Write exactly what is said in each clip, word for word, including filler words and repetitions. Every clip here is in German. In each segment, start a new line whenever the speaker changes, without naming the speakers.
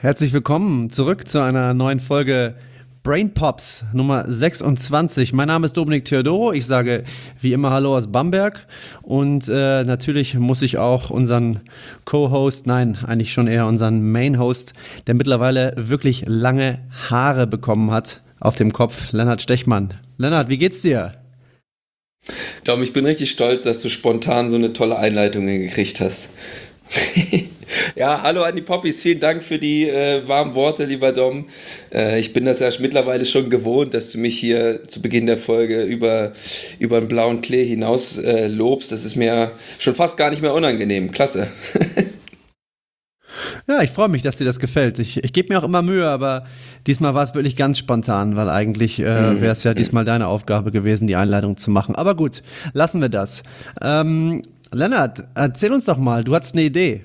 Herzlich willkommen zurück zu einer neuen Folge Brain Pops Nummer sechsundzwanzig. Mein Name ist Dominik Theodoro. Ich sage wie immer Hallo aus Bamberg und äh, natürlich muss ich auch unseren Co-Host, nein, eigentlich schon eher unseren Main-Host, der mittlerweile wirklich lange Haare bekommen hat auf dem Kopf, Lennart Stechmann. Lennart, wie geht's dir?
Dom, ich bin richtig stolz, dass du spontan so eine tolle Einleitung hingekriegt hast. Ja, hallo an die Poppies, vielen Dank für die äh, warmen Worte, lieber Dom. Äh, ich bin das ja mittlerweile schon gewohnt, dass du mich hier zu Beginn der Folge über, über den blauen Klee hinaus äh, lobst. Das ist mir schon fast gar nicht mehr unangenehm. Klasse.
Ja, ich freue mich, dass dir das gefällt. Ich, ich gebe mir auch immer Mühe, aber diesmal war es wirklich ganz spontan, weil eigentlich äh, wäre es ja diesmal deine Aufgabe gewesen, die Einleitung zu machen. Aber gut, lassen wir das. Ähm, Lennart, erzähl uns doch mal, du hattest eine Idee.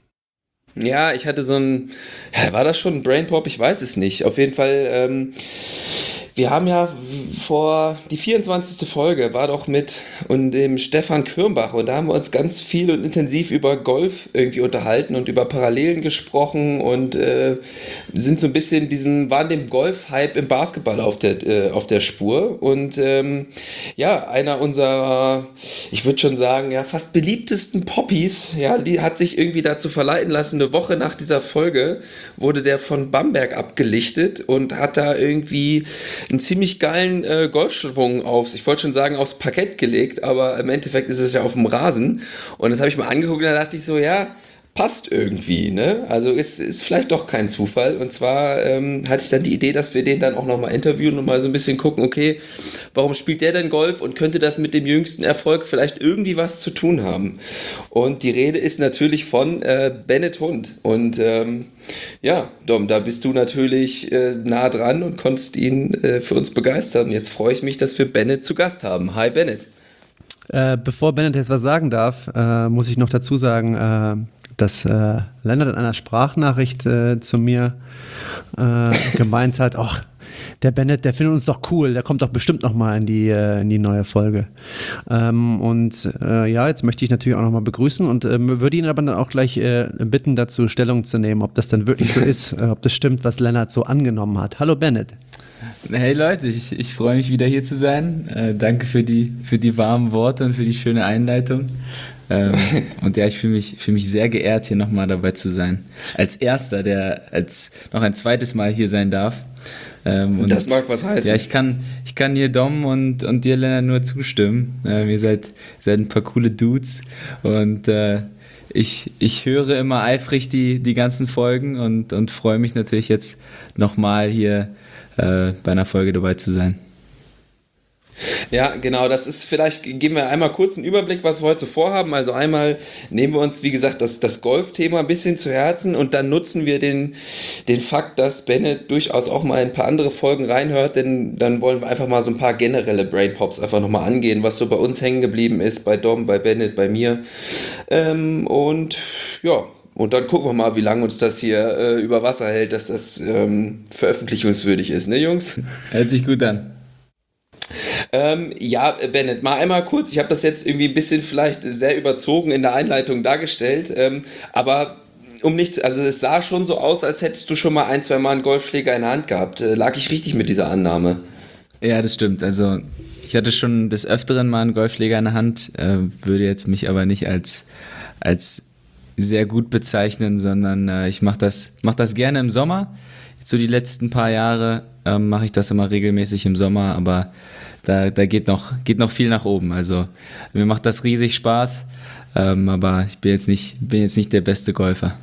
Ja, ich hatte so ein, ja, war das schon ein Brainpop? Ich weiß es nicht. Auf jeden Fall, ähm, wir haben ja vor, die vierundzwanzigste Folge war doch mit und dem Stefan Quirmbach und da haben wir uns ganz viel und intensiv über Golf irgendwie unterhalten und über Parallelen gesprochen und äh, sind so ein bisschen diesen, waren dem Golf-Hype im Basketball auf der, äh, auf der Spur und ähm, ja, einer unserer, ich würde schon sagen, ja, fast beliebtesten Poppies, ja, die hat sich irgendwie dazu verleiten lassen, eine Woche nach dieser Folge wurde der von Bamberg abgelichtet und hat da irgendwie einen ziemlich geilen äh, Golfschwung aufs, ich wollte schon sagen, aufs Parkett gelegt, aber im Endeffekt ist es ja auf dem Rasen. Und das habe ich mal angeguckt und da dachte ich so, ja, passt irgendwie, ne? Also ist, ist vielleicht doch kein Zufall. Und zwar ähm, hatte ich dann die Idee, dass wir den dann auch nochmal interviewen und mal so ein bisschen gucken, okay, warum spielt der denn Golf und könnte das mit dem jüngsten Erfolg vielleicht irgendwie was zu tun haben? Und die Rede ist natürlich von äh, Bennett Hund. Und ähm, ja, Dom, da bist du natürlich äh, nah dran und konntest ihn äh, für uns begeistern. Jetzt freue ich mich, dass wir Bennett zu Gast haben. Hi Bennett.
Äh, bevor Bennett jetzt was sagen darf, äh, muss ich noch dazu sagen, äh, dass äh, Lennart in einer Sprachnachricht äh, zu mir äh, gemeint hat, ach, der Bennett, der findet uns doch cool, der kommt doch bestimmt nochmal in die, äh, in die neue Folge. Ähm, und äh, ja, jetzt möchte ich natürlich auch nochmal begrüßen und äh, würde ihn aber dann auch gleich äh, bitten, dazu Stellung zu nehmen, ob das dann wirklich so ist, äh, ob das stimmt, was Lennart so angenommen hat. Hallo Bennett.
Hey Leute, ich, ich freue mich wieder hier zu sein. Äh, danke für die, für die warmen Worte und für die schöne Einleitung. Ähm, und ja, ich fühle mich, fühl mich sehr geehrt, hier nochmal dabei zu sein. Als Erster, der als noch ein zweites Mal hier sein darf. Ähm, und
das mag was heißen.
Ja, ich kann, ich kann hier Dom und, und dir, Lennart, nur zustimmen. Ähm, ihr seid, seid ein paar coole Dudes und äh, ich, ich höre immer eifrig die, die ganzen Folgen und, und freue mich natürlich jetzt nochmal hier äh, bei einer Folge dabei zu sein.
Ja, genau, das ist, vielleicht geben wir einmal kurz einen Überblick, was wir heute vorhaben. Also einmal nehmen wir uns, wie gesagt, das, das Golfthema ein bisschen zu Herzen und dann nutzen wir den, den Fakt, dass Bennett durchaus auch mal in ein paar andere Folgen reinhört, denn dann wollen wir einfach mal so ein paar generelle Brainpops einfach nochmal angehen, was so bei uns hängen geblieben ist, bei Dom, bei Bennett, bei mir. Ähm, und ja, und dann gucken wir mal, wie lange uns das hier äh, über Wasser hält, dass das ähm, veröffentlichungswürdig ist, ne Jungs?
Hört sich gut an.
Ähm, ja, Bennett, mal einmal kurz, ich habe das jetzt irgendwie ein bisschen vielleicht sehr überzogen in der Einleitung dargestellt, ähm, aber um nichts, also es sah schon so aus, als hättest du schon mal ein, zwei Mal einen Golfschläger in der Hand gehabt. Äh, lag ich richtig mit dieser Annahme?
Ja, das stimmt. Also ich hatte schon des Öfteren mal einen Golfschläger in der Hand, äh, würde jetzt mich aber nicht als, als sehr gut bezeichnen, sondern äh, ich mache das, mach das gerne im Sommer. Jetzt so die letzten paar Jahre ähm, mache ich das immer regelmäßig im Sommer, aber da, da geht noch, geht noch viel nach oben. Also mir macht das riesig Spaß, ähm, aber ich bin jetzt nicht, bin jetzt nicht der beste Golfer.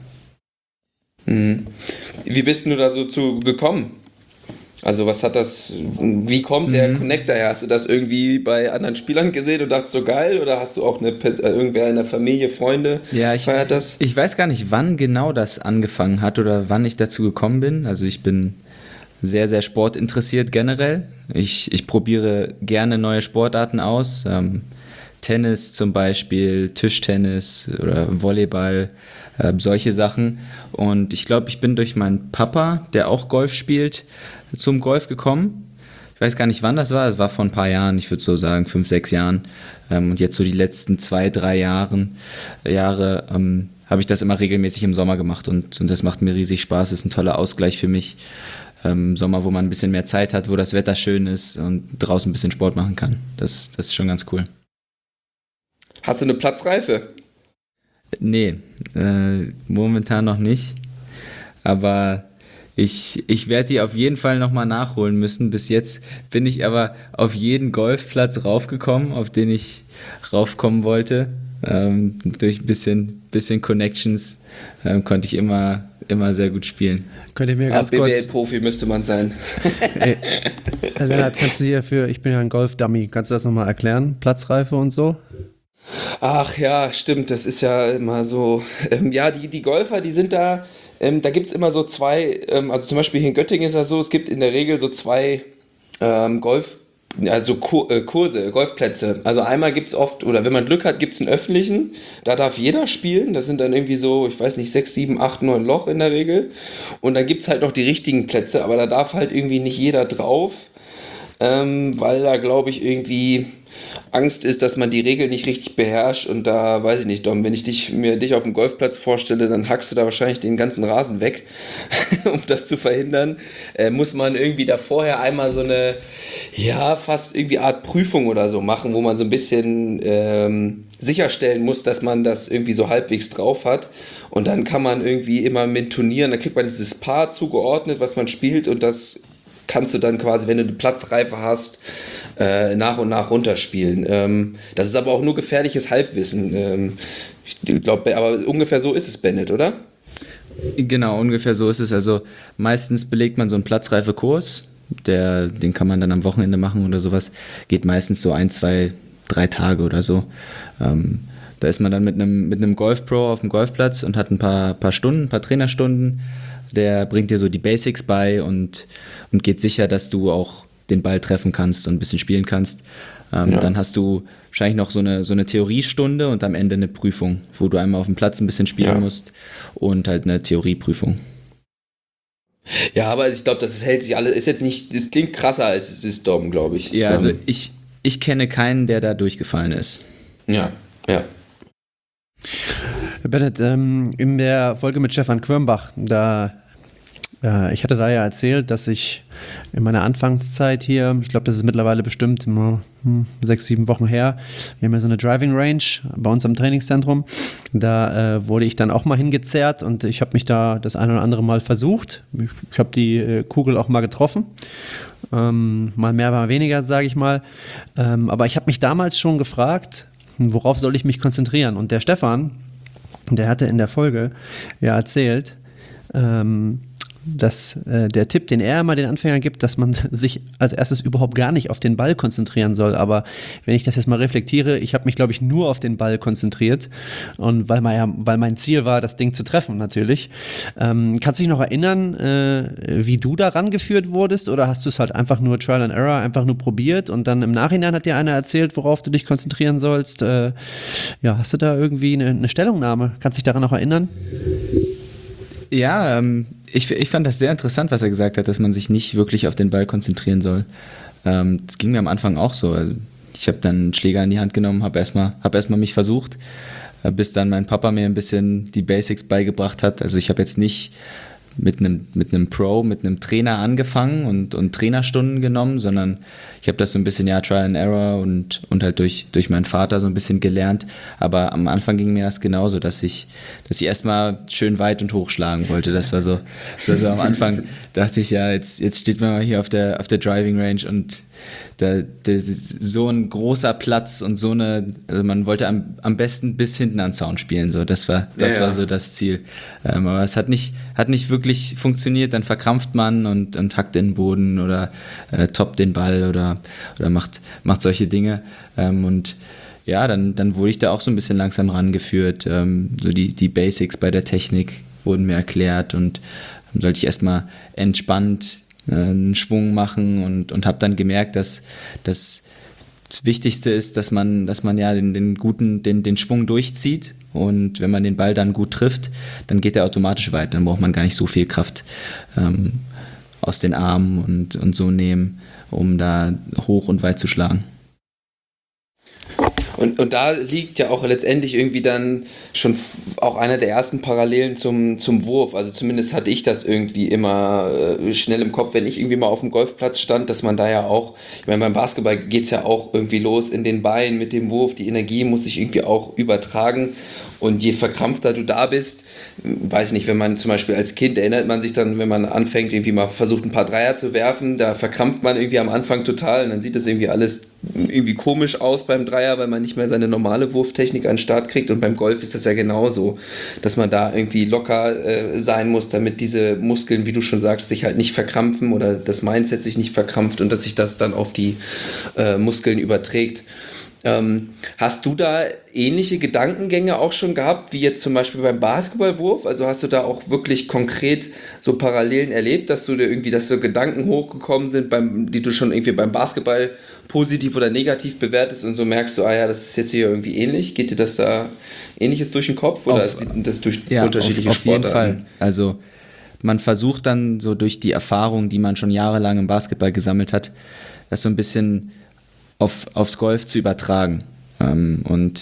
Mhm. Wie bist du da so zu gekommen? Also was hat das, wie kommt der
Mhm.
Connector her? Hast du das irgendwie bei anderen Spielern gesehen und dachtest so geil oder hast du auch eine, Pers- äh, irgendwer in der Familie, Freunde
Ja, ich,
feiert das?
ich weiß gar nicht, wann genau das angefangen hat oder wann ich dazu gekommen bin. Also ich bin sehr, sehr sportinteressiert generell. Ich, ich probiere gerne neue Sportarten aus. Ähm, Tennis zum Beispiel, Tischtennis oder Volleyball, äh, solche Sachen. Und ich glaube, ich bin durch meinen Papa, der auch Golf spielt, zum Golf gekommen. Ich weiß gar nicht, wann das war. Es war vor ein paar Jahren, ich würde so sagen fünf, sechs Jahren. Ähm, und jetzt so die letzten zwei, drei Jahren, Jahre ähm, habe ich das immer regelmäßig im Sommer gemacht und, und das macht mir riesig Spaß, ist ein toller Ausgleich für mich. Ähm, Sommer, wo man ein bisschen mehr Zeit hat, wo das Wetter schön ist und draußen ein bisschen Sport machen kann. Das, das ist schon ganz cool.
Hast du eine Platzreife?
Nee, äh, momentan noch nicht. Aber ich, ich werde die auf jeden Fall nochmal nachholen müssen. Bis jetzt bin ich aber auf jeden Golfplatz raufgekommen, auf den ich raufkommen wollte. Ähm, durch ein bisschen, bisschen Connections ähm, konnte ich immer, immer sehr gut spielen.
Könnt ihr mir ganz
B W
kurz...
L-Profi müsste man sein.
Ey, Lennart, kannst du hier für... Ich bin ja ein Golf-Dummy. Kannst du das nochmal erklären? Platzreife und so?
Ach ja, stimmt, das ist ja immer so. Ähm, ja, die, die Golfer, die sind da, ähm, da gibt es immer so zwei, ähm, also zum Beispiel hier in Göttingen ist das so, es gibt in der Regel so zwei ähm, Golf, also Kur, äh, Kurse, Golfplätze. Also einmal gibt es oft, oder wenn man Glück hat, gibt es einen öffentlichen, da darf jeder spielen, das sind dann irgendwie so, ich weiß nicht, sechs, sieben, acht, neun Loch in der Regel. Und dann gibt es halt noch die richtigen Plätze, aber da darf halt irgendwie nicht jeder drauf, ähm, weil da glaube ich irgendwie Angst ist, dass man die Regeln nicht richtig beherrscht und da weiß ich nicht, Dom, wenn ich dich, mir dich auf dem Golfplatz vorstelle, dann hackst du da wahrscheinlich den ganzen Rasen weg. Um das zu verhindern, äh, muss man irgendwie da vorher einmal so eine, ja, fast irgendwie Art Prüfung oder so machen, wo man so ein bisschen ähm, sicherstellen muss, dass man das irgendwie so halbwegs drauf hat und dann kann man irgendwie immer mit Turnieren, da kriegt man dieses Paar zugeordnet, was man spielt und das kannst du dann quasi, wenn du eine Platzreife hast, äh, nach und nach runterspielen. Ähm, das ist aber auch nur gefährliches Halbwissen. Ähm, ich glaube, aber ungefähr so ist es, Bennett, oder?
Genau, ungefähr so ist es. Also meistens belegt man so einen Platzreife-Kurs, der, den kann man dann am Wochenende machen oder sowas. Geht meistens so ein, zwei, drei Tage oder so. Ähm, da ist man dann mit einem, mit einem Golf-Pro auf dem Golfplatz und hat ein paar, paar Stunden, ein paar Trainerstunden. Der bringt dir so die Basics bei und, und geht sicher, dass du auch den Ball treffen kannst und ein bisschen spielen kannst. Ähm, ja. Dann hast du wahrscheinlich noch so eine, so eine Theoriestunde und am Ende eine Prüfung, wo du einmal auf dem Platz ein bisschen spielen ja. musst und halt eine Theorieprüfung.
Ja, aber ich glaube, das hält sich alle, ist jetzt nicht, das klingt krasser als es ist, Dom, glaube ich.
Ja, also ich, ich kenne keinen, der da durchgefallen ist.
Ja, ja.
Bennett, ähm, in der Folge mit Stefan Quirmbach, da, äh, ich hatte da ja erzählt, dass ich in meiner Anfangszeit hier, ich glaube, das ist mittlerweile bestimmt hm, sechs, sieben Wochen her, wir haben ja so eine Driving Range bei uns am Trainingszentrum, da äh, wurde ich dann auch mal hingezerrt und ich habe mich da das ein oder andere Mal versucht. Ich, ich habe die äh, Kugel auch mal getroffen. Ähm, mal mehr, mal weniger, sage ich mal. Ähm, aber ich habe mich damals schon gefragt, worauf soll ich mich konzentrieren? Und der Stefan, der hatte in der Folge ja erzählt, ähm, dass äh, der Tipp, den er immer den Anfängern gibt, dass man sich als erstes überhaupt gar nicht auf den Ball konzentrieren soll. Aber wenn ich das jetzt mal reflektiere, ich habe mich, glaube ich, nur auf den Ball konzentriert. Und weil, mein, weil mein Ziel war, das Ding zu treffen natürlich. Ähm, kannst du dich noch erinnern, äh, wie du da rangeführt wurdest? Oder hast du es halt einfach nur Trial and Error, einfach nur probiert? Und dann im Nachhinein hat dir einer erzählt, worauf du dich konzentrieren sollst? Äh, ja, hast du da irgendwie eine, eine Stellungnahme? Kannst du dich daran noch erinnern?
Ja, ähm, ich, ich fand das sehr interessant, was er gesagt hat, dass man sich nicht wirklich auf den Ball konzentrieren soll. Ähm, das ging mir am Anfang auch so. Also ich habe dann einen Schläger in die Hand genommen, habe erstmal hab erstmal mich versucht, äh, bis dann mein Papa mir ein bisschen die Basics beigebracht hat. Also ich habe jetzt nicht mit einem mit einem Pro, mit einem Trainer angefangen und, und Trainerstunden genommen, sondern ich habe das so ein bisschen, ja, Trial and Error und, und halt durch, durch meinen Vater so ein bisschen gelernt. Aber am Anfang ging mir das genauso, dass ich, dass ich erstmal schön weit und hoch schlagen wollte. Das war so, das war so am Anfang, dachte ich, ja, jetzt, jetzt steht man mal hier auf der, auf der Driving Range und da, das ist so ein großer Platz und so eine, also man wollte am, am besten bis hinten an den Zaun spielen, so, das war, das ja, war so das Ziel. Ähm, aber es hat nicht, hat nicht wirklich funktioniert, dann verkrampft man und, und hackt den Boden oder äh, toppt den Ball oder, oder macht, macht solche Dinge. Ähm, und ja, dann, dann wurde ich da auch so ein bisschen langsam rangeführt. Ähm, so die, die Basics bei der Technik wurden mir erklärt und dann sollte ich erstmal entspannt einen Schwung machen und, und habe dann gemerkt, dass, dass das Wichtigste ist, dass man, dass man ja den, den guten, den, den Schwung durchzieht und wenn man den Ball dann gut trifft, dann geht er automatisch weiter, dann braucht man gar nicht so viel Kraft ähm, aus den Armen und, und so nehmen, um da hoch und weit zu schlagen.
Und, und da liegt ja auch letztendlich irgendwie dann schon f- auch einer der ersten Parallelen zum, zum Wurf. Also zumindest hatte ich das irgendwie immer äh, schnell im Kopf, wenn ich irgendwie mal auf dem Golfplatz stand, dass man da ja auch, ich meine, beim Basketball geht es ja auch irgendwie los in den Beinen mit dem Wurf. Die Energie muss sich irgendwie auch übertragen. Und je verkrampfter du da bist, weiß ich nicht, wenn man zum Beispiel als Kind erinnert man sich dann, wenn man anfängt, irgendwie mal versucht, ein paar Dreier zu werfen, da verkrampft man irgendwie am Anfang total und dann sieht das irgendwie alles irgendwie komisch aus beim Dreier, weil man nicht mehr seine normale Wurftechnik an den Start kriegt. Und beim Golf ist das ja genauso, dass man da irgendwie locker äh, sein muss, damit diese Muskeln, wie du schon sagst, sich halt nicht verkrampfen oder das Mindset sich nicht verkrampft und dass sich das dann auf die äh, Muskeln überträgt. Ähm, hast du da ähnliche Gedankengänge auch schon gehabt, wie jetzt zum Beispiel beim Basketballwurf? Also hast du da auch wirklich konkret so Parallelen erlebt, dass du dir irgendwie, dass so Gedanken hochgekommen sind, beim, die du schon irgendwie beim Basketball positiv oder negativ bewertest und so merkst du, ah ja, das ist jetzt hier irgendwie ähnlich? Geht dir das da Ähnliches durch den Kopf oder
Auf,
ist das durch
ja,
unterschiedliche
auf, auf jeden
Sportarten?
Fall. Also man versucht dann so durch die Erfahrung, die man schon jahrelang im Basketball gesammelt hat, das so ein bisschen auf, aufs Golf zu übertragen. Ähm, und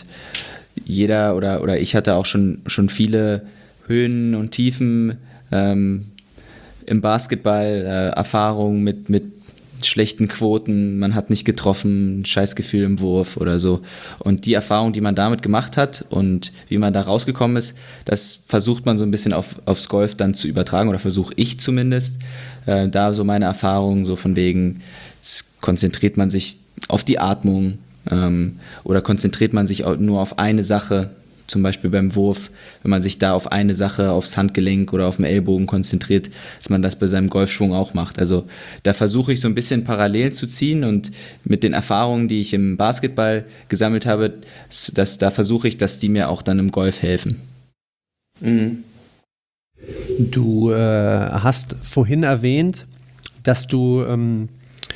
jeder oder, oder ich hatte auch schon, schon viele Höhen und Tiefen ähm, im Basketball, äh, Erfahrungen mit, mit schlechten Quoten, man hat nicht getroffen, Scheißgefühl im Wurf oder so. Und die Erfahrung, die man damit gemacht hat und wie man da rausgekommen ist, das versucht man so ein bisschen auf, aufs Golf dann zu übertragen oder versuche ich zumindest. Äh, da so meine Erfahrungen, so von wegen, konzentriert man sich auf die Atmung ähm, oder konzentriert man sich auch nur auf eine Sache, zum Beispiel beim Wurf, wenn man sich da auf eine Sache, aufs Handgelenk oder auf den Ellbogen konzentriert, dass man das bei seinem Golfschwung auch macht. Also da versuche ich so ein bisschen parallel zu ziehen und mit den Erfahrungen, die ich im Basketball gesammelt habe, dass, da versuche ich, dass die mir auch dann im Golf helfen.
Mhm.
Du äh, hast vorhin erwähnt, dass du, ähm,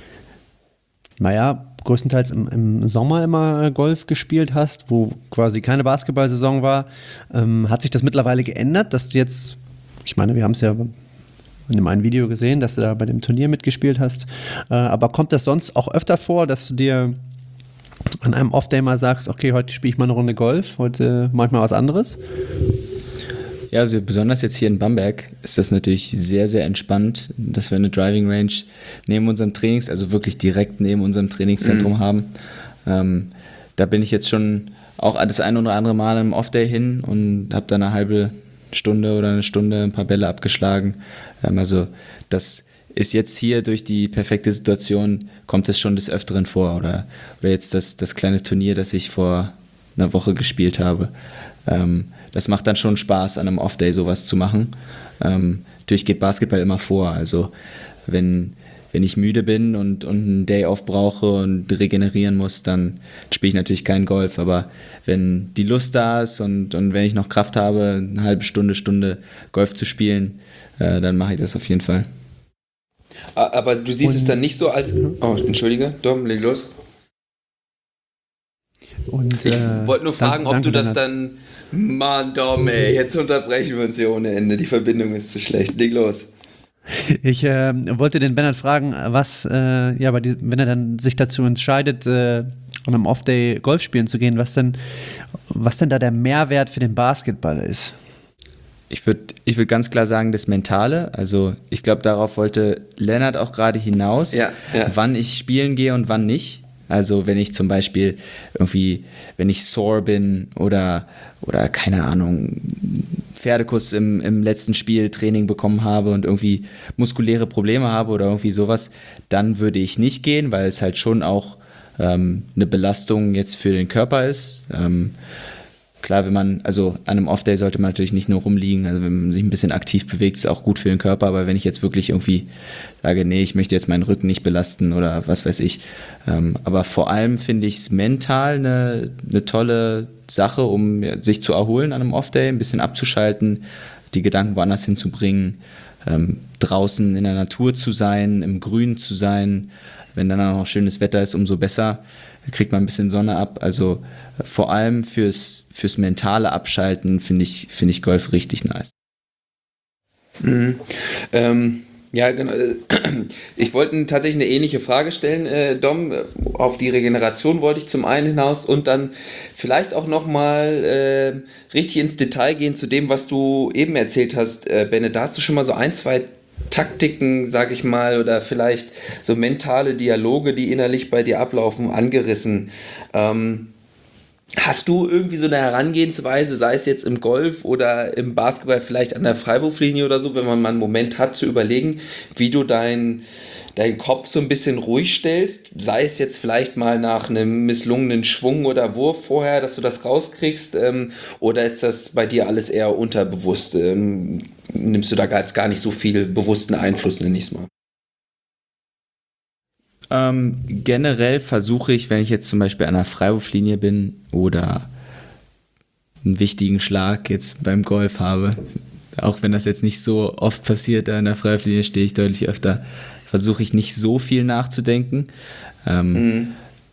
naja, größtenteils im, im Sommer immer Golf gespielt hast, wo quasi keine Basketballsaison war. Ähm, hat sich das mittlerweile geändert, dass du jetzt, ich meine, wir haben es ja in dem einen Video gesehen, dass du da bei dem Turnier mitgespielt hast, äh, aber kommt das sonst auch öfter vor, dass du dir an einem Off-Day mal sagst, okay, heute spiele ich mal eine Runde Golf, heute mache ich mal was anderes?
Ja, also besonders jetzt hier in Bamberg ist das natürlich sehr, sehr entspannt, dass wir eine Driving Range neben unserem Trainings, also wirklich direkt neben unserem Trainingszentrum mhm. haben. Ähm, da bin ich jetzt schon auch das ein oder andere Mal im Off-Day hin und habe da eine halbe Stunde oder eine Stunde ein paar Bälle abgeschlagen. Ähm, also das ist jetzt hier durch die perfekte Situation, kommt es schon des Öfteren vor. Oder, oder jetzt das, das kleine Turnier, das ich vor einer Woche gespielt habe. Ähm, das macht dann schon Spaß, an einem Off-Day sowas zu machen. Ähm, natürlich geht Basketball immer vor. Also wenn, wenn ich müde bin und, und einen Day-Off brauche und regenerieren muss, dann spiele ich natürlich keinen Golf. Aber wenn die Lust da ist und, und wenn ich noch Kraft habe, eine halbe Stunde, Stunde Golf zu spielen, äh, dann mache ich das auf jeden Fall.
Aber du siehst und, es dann nicht so als... Oh, entschuldige, Dom, leg los. Und, ich äh, wollte nur fragen, dann, ob du das dann... Mann, Dom, ey, jetzt unterbrechen wir uns hier ohne Ende. Die Verbindung ist zu schlecht. Leg los.
Ich äh, wollte den Bernhard fragen, was, äh, ja, die, wenn er dann sich dazu entscheidet, äh, an einem Off-Day Golf spielen zu gehen, was denn, was denn da der Mehrwert für den Basketball ist?
Ich würde ich würd ganz klar sagen, das Mentale. Also ich glaube, darauf wollte Lennart auch gerade hinaus,
ja, ja.
wann ich spielen gehe und wann nicht. Also wenn ich zum Beispiel irgendwie, wenn ich sore bin oder, oder keine Ahnung, Pferdekuss im, im letzten Spiel Training bekommen habe und irgendwie muskuläre Probleme habe oder irgendwie sowas, dann würde ich nicht gehen, weil es halt schon auch ähm, eine Belastung jetzt für den Körper ist. Ähm, Klar, wenn man, also an einem Off-Day sollte man natürlich nicht nur rumliegen, also wenn man sich ein bisschen aktiv bewegt, ist auch gut für den Körper, aber wenn ich jetzt wirklich irgendwie sage, nee, ich möchte jetzt meinen Rücken nicht belasten oder was weiß ich, ähm, aber vor allem finde ich es mental eine, eine tolle Sache, um sich zu erholen an einem Off-Day, ein bisschen abzuschalten, die Gedanken woanders hinzubringen, ähm, draußen in der Natur zu sein, im Grün zu sein, wenn dann auch noch schönes Wetter ist, umso besser. Da kriegt man ein bisschen Sonne ab. Also vor allem fürs, fürs mentale Abschalten finde ich, find ich Golf richtig nice.
Mhm. Ähm, Ja, genau. Ich wollte tatsächlich eine ähnliche Frage stellen, äh, Dom. Auf die Regeneration wollte ich zum einen hinaus und dann vielleicht auch nochmal äh, richtig ins Detail gehen zu dem, was du eben erzählt hast, äh, Bennett. Da hast du schon mal so ein, zwei Taktiken, sag ich mal, oder vielleicht so mentale Dialoge, die innerlich bei dir ablaufen, angerissen. Ähm, Hast du irgendwie so eine Herangehensweise, sei es jetzt im Golf oder im Basketball, vielleicht an der Freiwurflinie oder so, wenn man mal einen Moment hat, zu überlegen, wie du deinen deinen Kopf so ein bisschen ruhig stellst, sei es jetzt vielleicht mal nach einem misslungenen Schwung oder Wurf vorher, dass du das rauskriegst, ähm, oder ist das bei dir alles eher unterbewusst? Ähm, nimmst du da gar, gar nicht so viel bewussten Einfluss, nenne ich es mal?
Ähm, generell versuche ich, wenn ich jetzt zum Beispiel an der Freiwurflinie bin oder einen wichtigen Schlag jetzt beim Golf habe, auch wenn das jetzt nicht so oft passiert, an der Freiwurflinie stehe ich deutlich öfter, versuche ich nicht so viel nachzudenken. Ähm, mhm.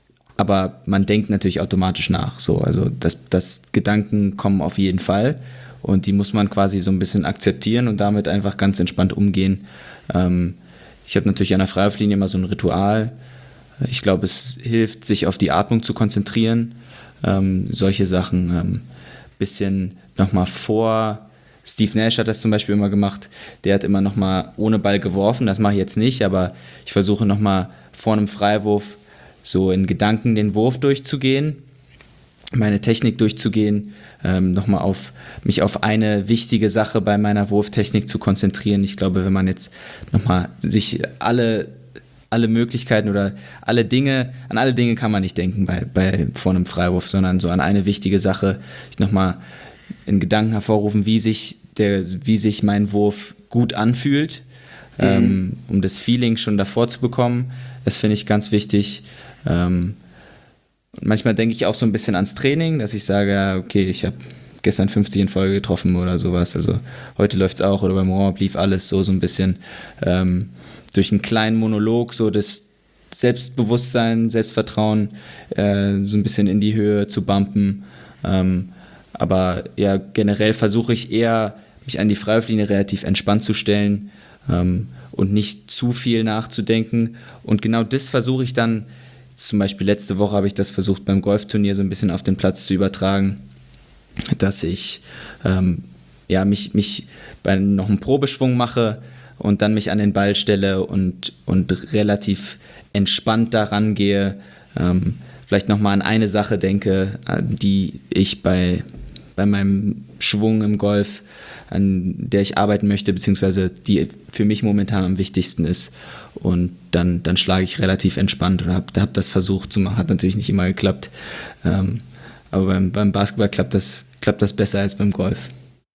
Aber man denkt natürlich automatisch nach. So. Also das, das Gedanken kommen auf jeden Fall und die muss man quasi so ein bisschen akzeptieren und damit einfach ganz entspannt umgehen. Ähm, Ich habe natürlich an der Freiwurflinie immer so ein Ritual. Ich glaube, es hilft, sich auf die Atmung zu konzentrieren. Ähm, solche Sachen. Ähm, bisschen nochmal vor. Steve Nash hat das zum Beispiel immer gemacht. Der hat immer nochmal ohne Ball geworfen. Das mache ich jetzt nicht, aber ich versuche nochmal vor einem Freiwurf so in Gedanken den Wurf durchzugehen, meine Technik durchzugehen, ähm, nochmal auf mich auf eine wichtige Sache bei meiner Wurftechnik zu konzentrieren. Ich glaube, wenn man jetzt nochmal sich alle, alle Möglichkeiten oder alle Dinge, an alle Dinge kann man nicht denken bei, bei vor einem Freiwurf, sondern so an eine wichtige Sache, ich nochmal in Gedanken hervorrufen, wie sich der, wie sich mein Wurf gut anfühlt, mhm. ähm, um das Feeling schon davor zu bekommen. Das finde ich ganz wichtig. Ähm, Manchmal denke ich auch so ein bisschen ans Training, dass ich sage, okay, ich habe gestern fünfzig in Folge getroffen oder sowas, also heute läuft es auch oder beim Warm-Up lief alles so, so ein bisschen ähm, durch einen kleinen Monolog so das Selbstbewusstsein, Selbstvertrauen äh, so ein bisschen in die Höhe zu bumpen. Ähm, aber ja, generell versuche ich eher, mich an die Freiwurflinie relativ entspannt zu stellen ähm, und nicht zu viel nachzudenken. Und genau das versuche ich dann. Zum Beispiel letzte Woche habe ich das versucht beim Golfturnier so ein bisschen auf den Platz zu übertragen, dass ich ähm, ja, mich, mich bei noch einen Probeschwung mache und dann mich an den Ball stelle und, und relativ entspannt daran gehe, ähm, vielleicht nochmal an eine Sache denke, die ich bei, bei meinem Schwung im Golf, an der ich arbeiten möchte, beziehungsweise die für mich momentan am wichtigsten ist. Und dann, dann schlage ich relativ entspannt und habe hab das versucht zu machen. Hat natürlich nicht immer geklappt. Ähm, aber beim, beim Basketball klappt das, klappt das besser als beim Golf.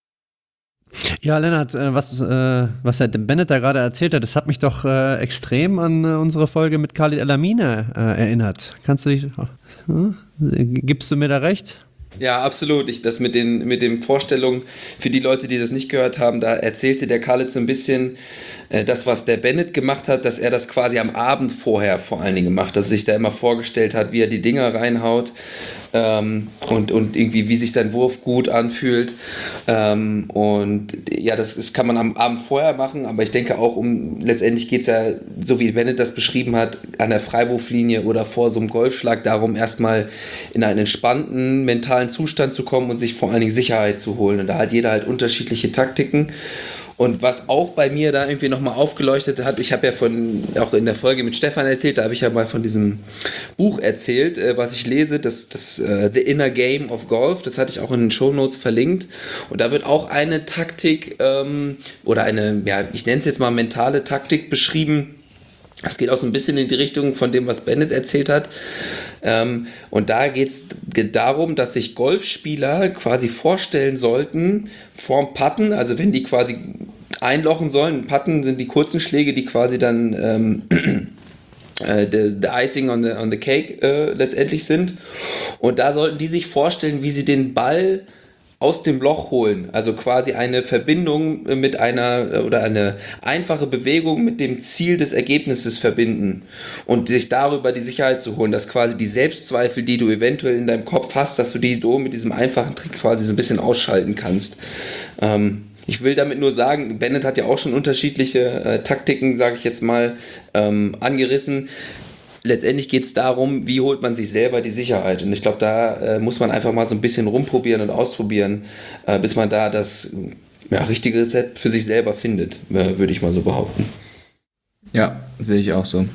Ja, Lennart, was, äh, was der Bennett da gerade erzählt hat, das hat mich doch äh, extrem an äh, unsere Folge mit Khalid El-Amine äh, erinnert. Kannst du dich, äh, gibst du mir da recht?
Ja, absolut. Ich, das mit den, mit den Vorstellungen, für die Leute, die das nicht gehört haben, da erzählte der Khalid so ein bisschen äh, das, was der Bennett gemacht hat, dass er das quasi am Abend vorher vor allen Dingen gemacht, dass er sich da immer vorgestellt hat, wie er die Dinger reinhaut ähm, und, und irgendwie, wie sich sein Wurf gut anfühlt. Ähm, und ja, das, das kann man am Abend vorher machen, aber ich denke auch, um letztendlich geht es ja, so wie Bennett das beschrieben hat, an der Freiwurflinie oder vor so einem Golfschlag darum, erstmal in einen entspannten mentalen Zustand zu kommen und sich vor allen Dingen Sicherheit zu holen. Und da hat jeder halt unterschiedliche Taktiken. Und was auch bei mir da irgendwie nochmal aufgeleuchtet hat, ich habe ja von, auch in der Folge mit Stefan erzählt, da habe ich ja mal von diesem Buch erzählt, äh, was ich lese, das, das uh, The Inner Game of Golf, das hatte ich auch in den Shownotes verlinkt. Und da wird auch eine Taktik ähm, oder eine, ja, ich nenne es jetzt mal mentale Taktik beschrieben. Das geht auch so ein bisschen in die Richtung von dem, was Bennett erzählt hat. Ähm, und da geht es darum, dass sich Golfspieler quasi vorstellen sollten, vorm Putten, also wenn die quasi einlochen sollen, Putten sind die kurzen Schläge, die quasi dann ähm, äh, the, the icing on the, on the cake äh, letztendlich sind. Und da sollten die sich vorstellen, wie sie den Ball aus dem Loch holen, also quasi eine Verbindung mit einer oder eine einfache Bewegung mit dem Ziel des Ergebnisses verbinden und sich darüber die Sicherheit zu holen, dass quasi die Selbstzweifel, die du eventuell in deinem Kopf hast, dass du die so mit diesem einfachen Trick quasi so ein bisschen ausschalten kannst. Ähm, ich will damit nur sagen, Bennett hat ja auch schon unterschiedliche äh, Taktiken, sage ich jetzt mal, ähm, angerissen. Letztendlich geht es darum, wie holt man sich selber die Sicherheit. Und ich glaube, da äh, muss man einfach mal so ein bisschen rumprobieren und ausprobieren, äh, bis man da das ja, richtige Rezept für sich selber findet, äh, würde ich mal so behaupten.
Ja, sehe ich auch so.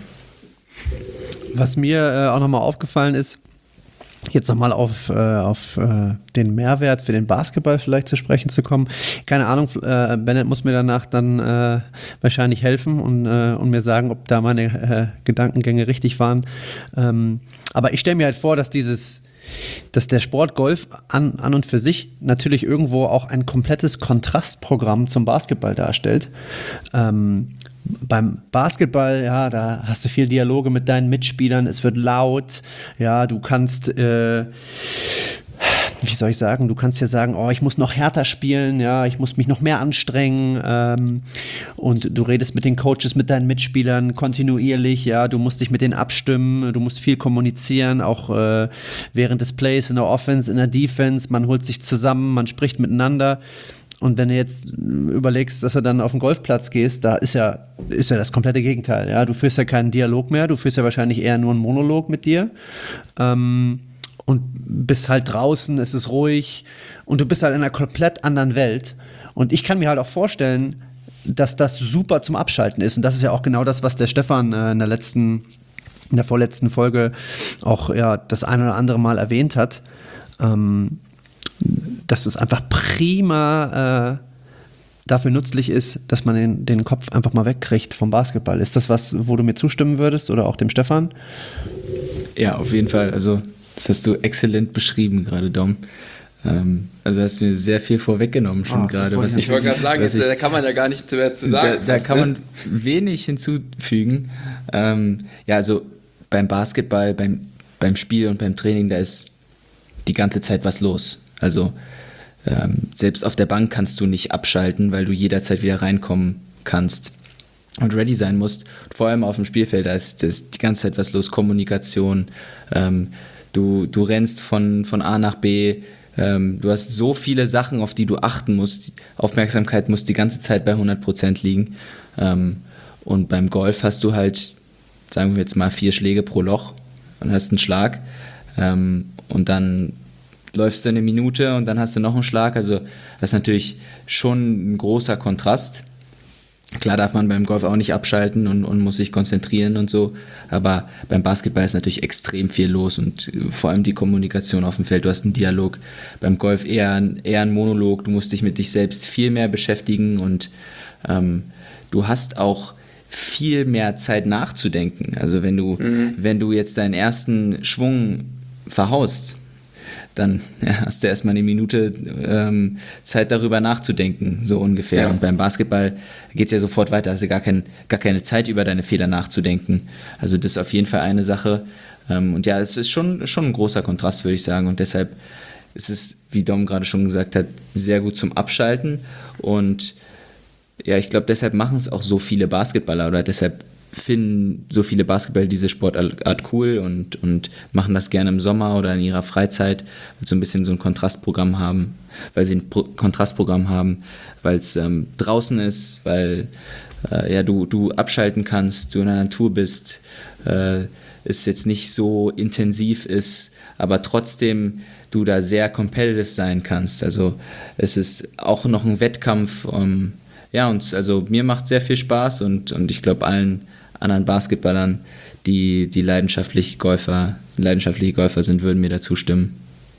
Was mir äh, auch nochmal aufgefallen ist, jetzt nochmal auf, äh, auf äh, den Mehrwert für den Basketball vielleicht zu sprechen zu kommen. Keine Ahnung, äh, Bennett muss mir danach dann äh, wahrscheinlich helfen und, äh, und mir sagen, ob da meine äh, Gedankengänge richtig waren. Ähm, aber ich stelle mir halt vor, dass dieses, dass der Sport Golf an, an und für sich natürlich irgendwo auch ein komplettes Kontrastprogramm zum Basketball darstellt. Ähm, Beim Basketball, ja, da hast du viel Dialoge mit deinen Mitspielern, es wird laut, ja, du kannst, äh, wie soll ich sagen, du kannst ja sagen, oh, ich muss noch härter spielen, ja, ich muss mich noch mehr anstrengen, ähm, und du redest mit den Coaches, mit deinen Mitspielern kontinuierlich, ja, du musst dich mit denen abstimmen, du musst viel kommunizieren, auch äh, während des Plays in der Offense, in der Defense, man holt sich zusammen, man spricht miteinander. Und wenn du jetzt überlegst, dass du dann auf den Golfplatz gehst, da ist ja, ist ja das komplette Gegenteil. Ja? Du führst ja keinen Dialog mehr, du führst ja wahrscheinlich eher nur einen Monolog mit dir, ähm, und bist halt draußen, es ist ruhig und du bist halt in einer komplett anderen Welt. Und ich kann mir halt auch vorstellen, dass das super zum Abschalten ist. Und das ist ja auch genau das, was der Stefan äh, in der letzten, in der vorletzten Folge auch ja, das ein oder andere Mal erwähnt hat. Ähm, dass es einfach prima äh, dafür nützlich ist, dass man den, den Kopf einfach mal wegkriegt vom Basketball. Ist das was, wo du mir zustimmen würdest oder auch dem Stefan?
Ja, auf jeden Fall. Also das hast du exzellent beschrieben gerade, Dom. Ähm, also hast du mir sehr viel vorweggenommen schon
Ah,
gerade.
das wollte
was
ich
Ich wollte gerade sagen,
was
jetzt,
ich-
da kann man ja gar nicht zu, zu sagen.
Da, da
fast,
kann
ne?
man wenig hinzufügen. Ähm, ja, also beim Basketball, beim, beim Spiel und beim Training, da ist die ganze Zeit was los. Also ähm, selbst auf der Bank kannst du nicht abschalten, weil du jederzeit wieder reinkommen kannst und ready sein musst. Vor allem auf dem Spielfeld, da ist, da ist die ganze Zeit was los, Kommunikation. Ähm, du, du rennst von, von A nach B. Ähm, du hast so viele Sachen, auf die du achten musst. Die Aufmerksamkeit muss die ganze Zeit bei hundert Prozent liegen. Ähm, und beim Golf hast du halt, sagen wir jetzt mal, vier Schläge pro Loch und hast einen Schlag. Ähm, und dann läufst du eine Minute und dann hast du noch einen Schlag. Also das ist natürlich schon ein großer Kontrast. Klar darf man beim Golf auch nicht abschalten und, und muss sich konzentrieren und so, aber beim Basketball ist natürlich extrem viel los und vor allem die Kommunikation auf dem Feld. Du hast einen Dialog, beim Golf eher, eher ein Monolog, du musst dich mit dich selbst viel mehr beschäftigen und ähm, du hast auch viel mehr Zeit nachzudenken. Also wenn du, mhm. wenn du jetzt deinen ersten Schwung verhaust, dann ja, hast du erstmal eine Minute ähm, Zeit darüber nachzudenken, so ungefähr. Ja. Und beim Basketball geht es ja sofort weiter, hast du gar, kein, gar keine Zeit über deine Fehler nachzudenken. Also das ist auf jeden Fall eine Sache. Ähm, und ja, es ist schon, schon ein großer Kontrast, würde ich sagen. Und deshalb ist es, wie Dom gerade schon gesagt hat, sehr gut zum Abschalten. Und ja, ich glaube, deshalb machen es auch so viele Basketballer oder deshalb finden so viele Basketballer diese Sportart cool und, und machen das gerne im Sommer oder in ihrer Freizeit, weil sie so ein bisschen so ein Kontrastprogramm haben, weil sie ein Pro- Kontrastprogramm haben, weil es ähm, draußen ist, weil äh, ja, du, du abschalten kannst, du in der Natur bist, äh, es jetzt nicht so intensiv ist, aber trotzdem du da sehr competitive sein kannst. Also es ist auch noch ein Wettkampf. Um, ja, und also mir macht sehr viel Spaß und, und ich glaube allen anderen Basketballern, die, die leidenschaftlich Golfer, leidenschaftliche Golfer sind, würden mir dazu stimmen.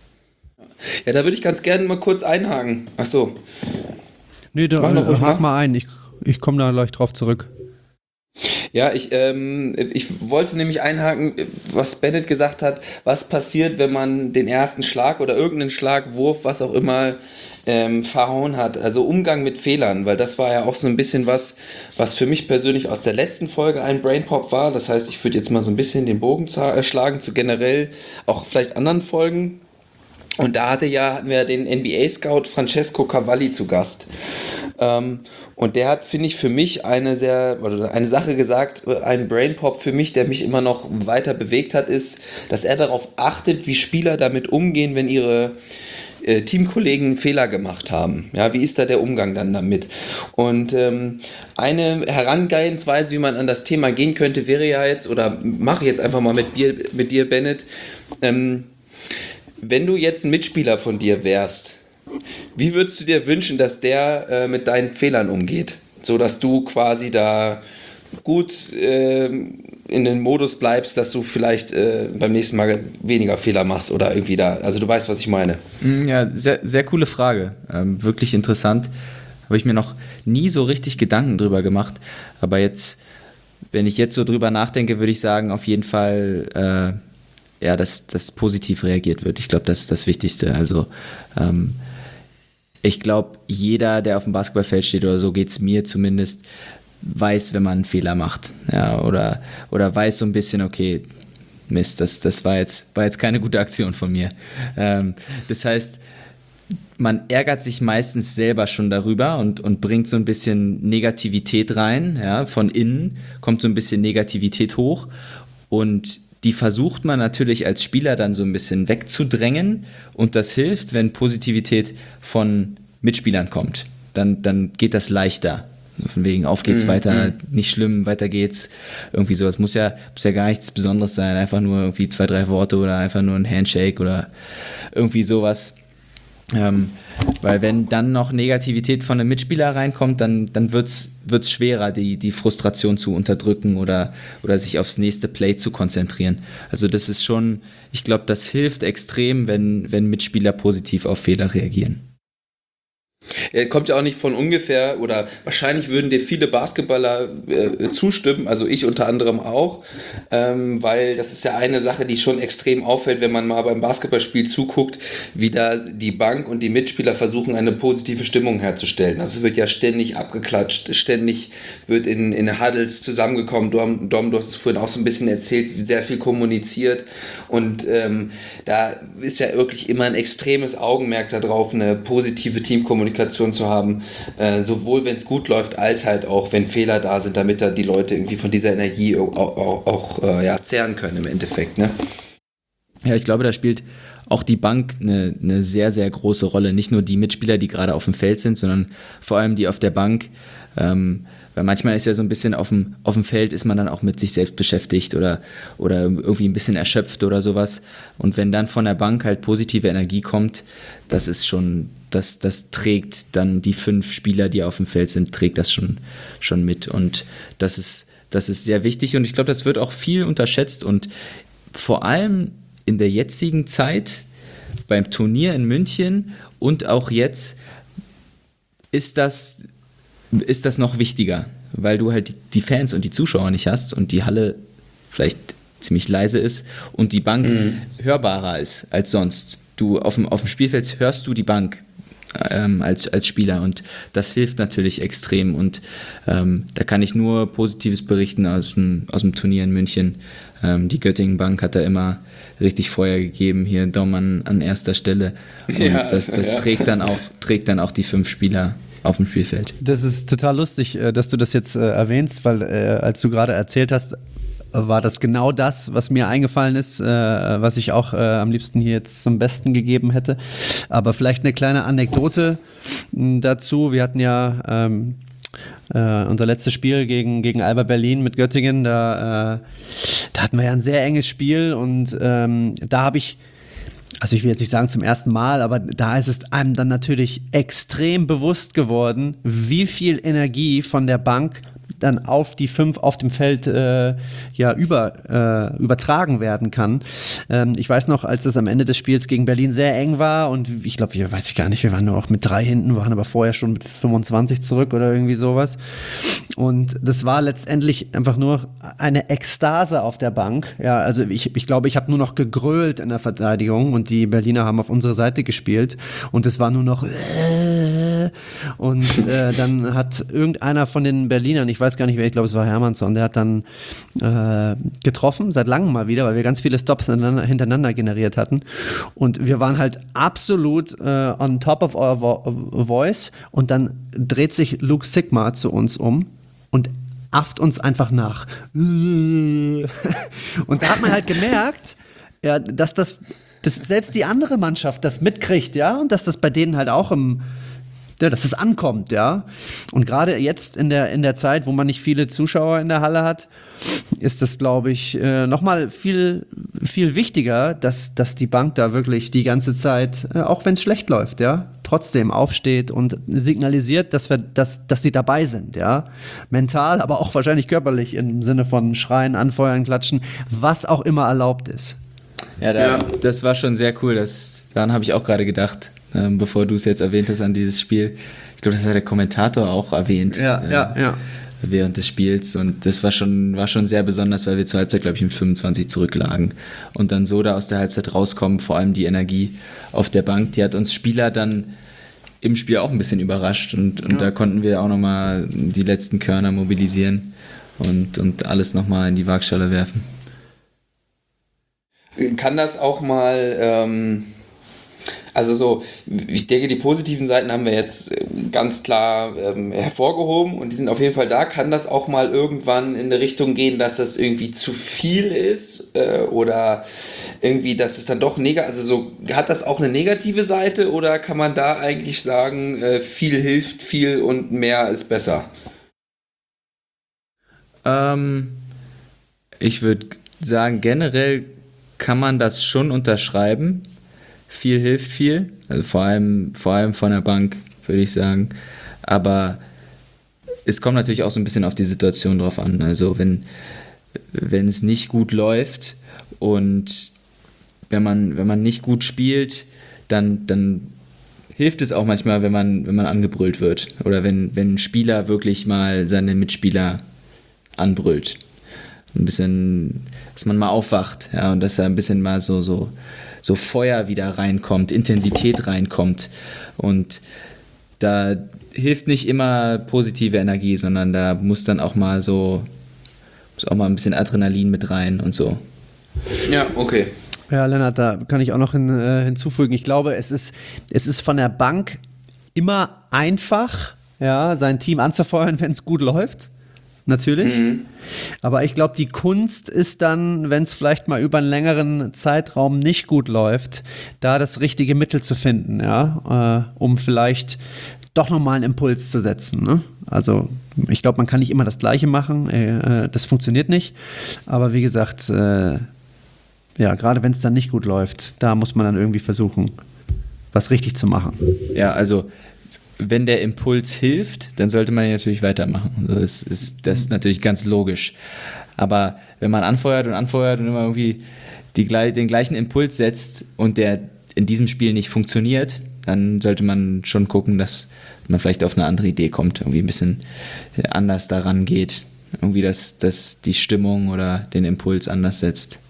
Ja, da würde ich ganz gerne mal kurz einhaken. Ach so.
Nee, da,
Mach noch ruhig
hak
mal.
mal ein, ich, ich komme da gleich drauf zurück.
Ja, ich, ähm, ich wollte nämlich einhaken, was Bennett gesagt hat, was passiert, wenn man den ersten Schlag oder irgendeinen Schlag, Wurf, was auch immer, ähm, verhauen hat. Also Umgang mit Fehlern, weil das war ja auch so ein bisschen was, was für mich persönlich aus der letzten Folge ein Brainpop war. Das heißt, ich würde jetzt mal so ein bisschen den Bogen za- schlagen zu generell auch vielleicht anderen Folgen. Und da hatte ja, hatten wir den N B A-Scout Francesco Cavalli zu Gast. Ähm, und der hat, finde ich, für mich eine sehr, oder eine Sache gesagt, ein Brainpop für mich, der mich immer noch weiter bewegt hat, ist, dass er darauf achtet, wie Spieler damit umgehen, wenn ihre äh, Teamkollegen Fehler gemacht haben? Ja, wie ist da der Umgang dann damit? Und ähm, eine Herangehensweise, wie man an das Thema gehen könnte, wäre ja jetzt, oder mache ich jetzt einfach mal mit dir, mit dir Bennett, ähm, wenn du jetzt ein Mitspieler von dir wärst, wie würdest du dir wünschen, dass der äh, mit deinen Fehlern umgeht? So dass du quasi da gut äh, in den Modus bleibst, dass du vielleicht äh, beim nächsten Mal weniger Fehler machst oder irgendwie da. Also du weißt, was ich meine.
Ja, sehr, sehr coole Frage. Ähm, wirklich interessant. Habe ich mir noch nie so richtig Gedanken drüber gemacht. Aber jetzt, wenn ich jetzt so drüber nachdenke, würde ich sagen, auf jeden Fall, äh, ja, dass, dass positiv reagiert wird. Ich glaube, das ist das Wichtigste. Also ähm, ich glaube, jeder, der auf dem Basketballfeld steht oder so, geht es mir zumindest, weiß, wenn man einen Fehler macht. Ja, oder, oder weiß so ein bisschen, okay, Mist, das, das war, jetzt, war jetzt keine gute Aktion von mir. Ähm, das heißt, man ärgert sich meistens selber schon darüber und, und bringt so ein bisschen Negativität rein. Ja, von innen kommt so ein bisschen Negativität hoch und die versucht man natürlich als Spieler dann so ein bisschen wegzudrängen und das hilft, wenn Positivität von Mitspielern kommt. Dann, dann geht das leichter. Von wegen, auf geht's, mm, weiter, mm. nicht schlimm, weiter geht's. Irgendwie sowas. Muss ja, muss ja gar nichts Besonderes sein. Einfach nur irgendwie zwei, drei Worte oder einfach nur ein Handshake oder irgendwie sowas. Ähm, weil wenn dann noch Negativität von einem Mitspieler reinkommt, dann, dann wird's, wird's schwerer, die, die Frustration zu unterdrücken oder, oder sich aufs nächste Play zu konzentrieren. Also das ist schon, ich glaube, das hilft extrem, wenn, wenn Mitspieler positiv auf Fehler reagieren.
Er kommt ja auch nicht von ungefähr, oder wahrscheinlich würden dir viele Basketballer äh, zustimmen, also ich unter anderem auch, ähm, weil das ist ja eine Sache, die schon extrem auffällt, wenn man mal beim Basketballspiel zuguckt, wie da die Bank und die Mitspieler versuchen, eine positive Stimmung herzustellen. Also es wird ja ständig abgeklatscht, ständig wird in, in Huddles zusammengekommen. Dom, Dom, du hast es vorhin auch so ein bisschen erzählt, wie sehr viel kommuniziert und ähm, da ist ja wirklich immer ein extremes Augenmerk darauf, eine positive Teamkommunikation zu haben, äh, sowohl wenn es gut läuft, als halt auch, wenn Fehler da sind, damit da die Leute irgendwie von dieser Energie auch, auch, auch äh, ja, zehren können im Endeffekt, ne?
Ja, ich glaube, da spielt auch die Bank eine, eine sehr, sehr große Rolle. Nicht nur die Mitspieler, die gerade auf dem Feld sind, sondern vor allem die auf der Bank. Ähm, weil manchmal ist ja so ein bisschen auf dem, auf dem Feld ist man dann auch mit sich selbst beschäftigt oder, oder irgendwie ein bisschen erschöpft oder sowas. Und wenn dann von der Bank halt positive Energie kommt, das ist schon, das, das trägt dann die fünf Spieler, die auf dem Feld sind, trägt das schon, schon mit. Und das ist, das ist sehr wichtig und ich glaube, das wird auch viel unterschätzt und vor allem in der jetzigen Zeit beim Turnier in München und auch jetzt ist das ist das noch wichtiger, weil du halt die Fans und die Zuschauer nicht hast und die Halle vielleicht ziemlich leise ist und die Bank mhm. hörbarer ist als sonst. Du auf dem, auf dem Spielfeld hörst du die Bank ähm, als, als Spieler und das hilft natürlich extrem und ähm, da kann ich nur Positives berichten aus dem, aus dem Turnier in München. Ähm, die Göttingen Bank hat da immer richtig Feuer gegeben, hier Dom an, an erster Stelle und ja, das, das ja. trägt, dann auch, trägt dann auch die fünf Spieler auf dem Spielfeld.
Das ist total lustig, dass du das jetzt äh, erwähnst, weil äh, als du gerade erzählt hast, war das genau das, was mir eingefallen ist, äh, was ich auch äh, am liebsten hier jetzt zum Besten gegeben hätte. Aber vielleicht eine kleine Anekdote dazu. Wir hatten ja ähm, äh, unser letztes Spiel gegen, gegen Alba Berlin mit Göttingen. Da, äh, da hatten wir ja ein sehr enges Spiel und ähm, da habe ich Also ich will jetzt nicht sagen zum ersten Mal, aber da ist es einem dann natürlich extrem bewusst geworden, wie viel Energie von der Bank dann auf die fünf auf dem Feld äh, ja über, äh, übertragen werden kann. Ähm, ich weiß noch, als es am Ende des Spiels gegen Berlin sehr eng war und ich glaube, wir weiß ich gar nicht, wir waren nur auch mit drei hinten, waren aber vorher schon mit fünfundzwanzig zurück oder irgendwie sowas. Und das war letztendlich einfach nur eine Ekstase auf der Bank. Ja, also ich, ich glaube, ich habe nur noch gegrölt in der Verteidigung und die Berliner haben auf unsere Seite gespielt und es war nur noch äh, und äh, dann hat irgendeiner von den Berlinern, ich weiß gar nicht wer, ich glaube es war Hermannsson, der hat dann äh, getroffen, seit langem mal wieder, weil wir ganz viele Stops hintereinander, hintereinander generiert hatten und wir waren halt absolut äh, on top of our vo- voice und dann dreht sich Luke Sigma zu uns um und afft uns einfach nach. Und da hat man halt gemerkt, ja, dass das dass selbst die andere Mannschaft das mitkriegt, ja, und dass das bei denen halt auch im, ja, dass es ankommt, ja. Und gerade jetzt in der, in der Zeit, wo man nicht viele Zuschauer in der Halle hat, ist das, glaube ich, äh, nochmal viel, viel wichtiger, dass, dass die Bank da wirklich die ganze Zeit, äh, auch wenn es schlecht läuft, ja, trotzdem aufsteht und signalisiert, dass wir, dass, dass sie dabei sind, ja. Mental, aber auch wahrscheinlich körperlich im Sinne von Schreien, Anfeuern, Klatschen, was auch immer erlaubt ist.
Ja, da, ja. das war schon sehr cool. Das, daran habe ich auch gerade gedacht, ähm, bevor du es jetzt erwähnt hast an dieses Spiel. Ich glaube, das hat der Kommentator auch erwähnt.
Ja,
äh,
ja, ja.
Während des Spiels, und das war schon, war schon sehr besonders, weil wir zur Halbzeit, glaube ich, mit fünfundzwanzig zurücklagen und dann so da aus der Halbzeit rauskommen, vor allem die Energie auf der Bank, die hat uns Spieler dann im Spiel auch ein bisschen überrascht, und, und ja. da konnten wir auch nochmal die letzten Körner mobilisieren und, und alles nochmal in die Waagschale werfen.
Kann das auch mal, ähm, also so, ich denke, die positiven Seiten haben wir jetzt ganz klar ähm, hervorgehoben und die sind auf jeden Fall da. Kann das auch mal irgendwann in eine Richtung gehen, dass das irgendwie zu viel ist äh, oder irgendwie, dass es dann doch negativ, also so, hat das auch eine negative Seite oder kann man da eigentlich sagen, äh, viel hilft viel und mehr ist besser?
Ähm, ich würde sagen, generell kann man das schon unterschreiben. Viel hilft viel, also vor allem, vor allem von der Bank, würde ich sagen. Aber es kommt natürlich auch so ein bisschen auf die Situation drauf an. Also wenn, wenn es nicht gut läuft und wenn man, wenn man nicht gut spielt, dann, dann hilft es auch manchmal, wenn man, wenn man angebrüllt wird. Oder wenn, wenn ein Spieler wirklich mal seine Mitspieler anbrüllt. Ein bisschen, dass man mal aufwacht, ja, und dass da ein bisschen mal so, so, so Feuer wieder reinkommt, Intensität reinkommt. Und da hilft nicht immer positive Energie, sondern da muss dann auch mal so, muss auch mal ein bisschen Adrenalin mit rein und so.
Ja, okay.
Ja, Lennart, da kann ich auch noch hin, äh, hinzufügen. Ich glaube, es ist, es ist von der Bank immer einfach, ja, sein Team anzufeuern, wenn es gut läuft. Natürlich. Mhm. Aber ich glaube, die Kunst ist dann, wenn es vielleicht mal über einen längeren Zeitraum nicht gut läuft, da das richtige Mittel zu finden, ja, äh, um vielleicht doch nochmal einen Impuls zu setzen. Ne? Also ich glaube, man kann nicht immer das Gleiche machen, äh, das funktioniert nicht. Aber wie gesagt, äh, ja, gerade wenn es dann nicht gut läuft, da muss man dann irgendwie versuchen, was richtig zu machen.
Ja, also wenn der Impuls hilft, dann sollte man ihn natürlich weitermachen. Das ist, das ist natürlich ganz logisch. Aber wenn man anfeuert und anfeuert und immer irgendwie die, den gleichen Impuls setzt und der in diesem Spiel nicht funktioniert, dann sollte man schon gucken, dass man vielleicht auf eine andere Idee kommt, irgendwie ein bisschen anders daran geht. Irgendwie, dass, dass die Stimmung oder den Impuls anders setzt.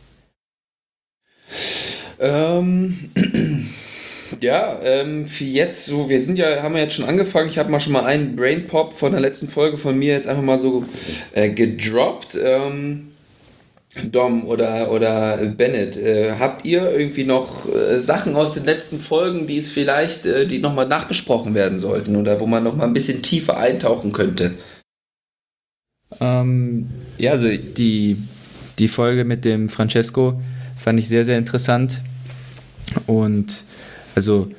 Ähm... Ja, ähm, für jetzt, so, wir sind ja, haben ja jetzt schon angefangen. Ich habe mal schon mal einen Brain Pop von der letzten Folge von mir jetzt einfach mal so äh, gedroppt. Ähm, Dom oder, oder Bennett, äh, habt ihr irgendwie noch äh, Sachen aus den letzten Folgen, die es vielleicht, äh, die nochmal nachbesprochen werden sollten oder wo man nochmal ein bisschen tiefer eintauchen könnte?
Ähm, ja, also die, die Folge mit dem Francesco fand ich sehr, sehr interessant. Und also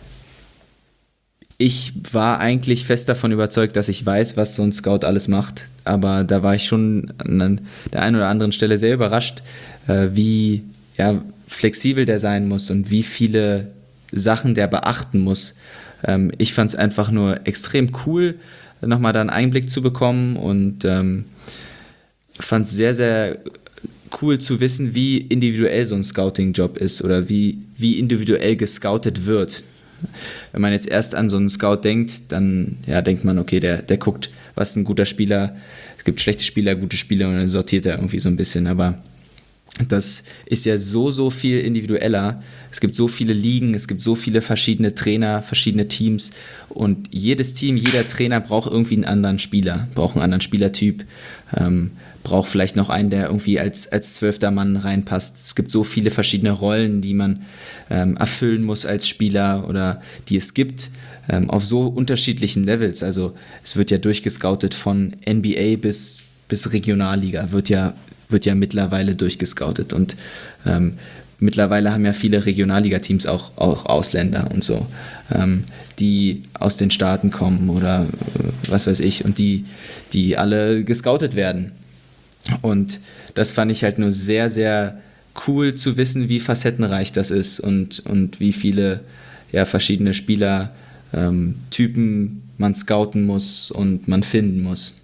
ich war eigentlich fest davon überzeugt, dass ich weiß, was so ein Scout alles macht, aber da war ich schon an der einen oder anderen Stelle sehr überrascht, wie ja, flexibel der sein muss und wie viele Sachen der beachten muss. Ich fand es einfach nur extrem cool, nochmal da einen Einblick zu bekommen und ähm, fand es sehr, sehr cool zu wissen, wie individuell so ein Scouting-Job ist oder wie, wie individuell gescoutet wird. Wenn man jetzt erst an so einen Scout denkt, dann ja, denkt man, okay, der, der guckt, was ist ein guter Spieler. Es gibt schlechte Spieler, gute Spieler und dann sortiert er irgendwie so ein bisschen. Aber das ist ja so, so viel individueller. Es gibt so viele Ligen, es gibt so viele verschiedene Trainer, verschiedene Teams und jedes Team, jeder Trainer braucht irgendwie einen anderen Spieler, braucht einen anderen Spielertyp, ähm, braucht vielleicht noch einen, der irgendwie als, als zwölfter Mann reinpasst. Es gibt so viele verschiedene Rollen, die man ähm, erfüllen muss als Spieler oder die es gibt, ähm, auf so unterschiedlichen Levels. Also es wird ja durchgescoutet von N B A bis, bis Regionalliga, wird ja, wird ja mittlerweile durchgescoutet. Und ähm, mittlerweile haben ja viele Regionalliga-Teams auch, auch Ausländer und so, ähm, die aus den Staaten kommen oder äh, was weiß ich und die, die alle gescoutet werden. Und das fand ich halt nur sehr, sehr cool zu wissen, wie facettenreich das ist und, und wie viele ja, verschiedene Spieler, ähm, Typen man scouten muss und man finden muss.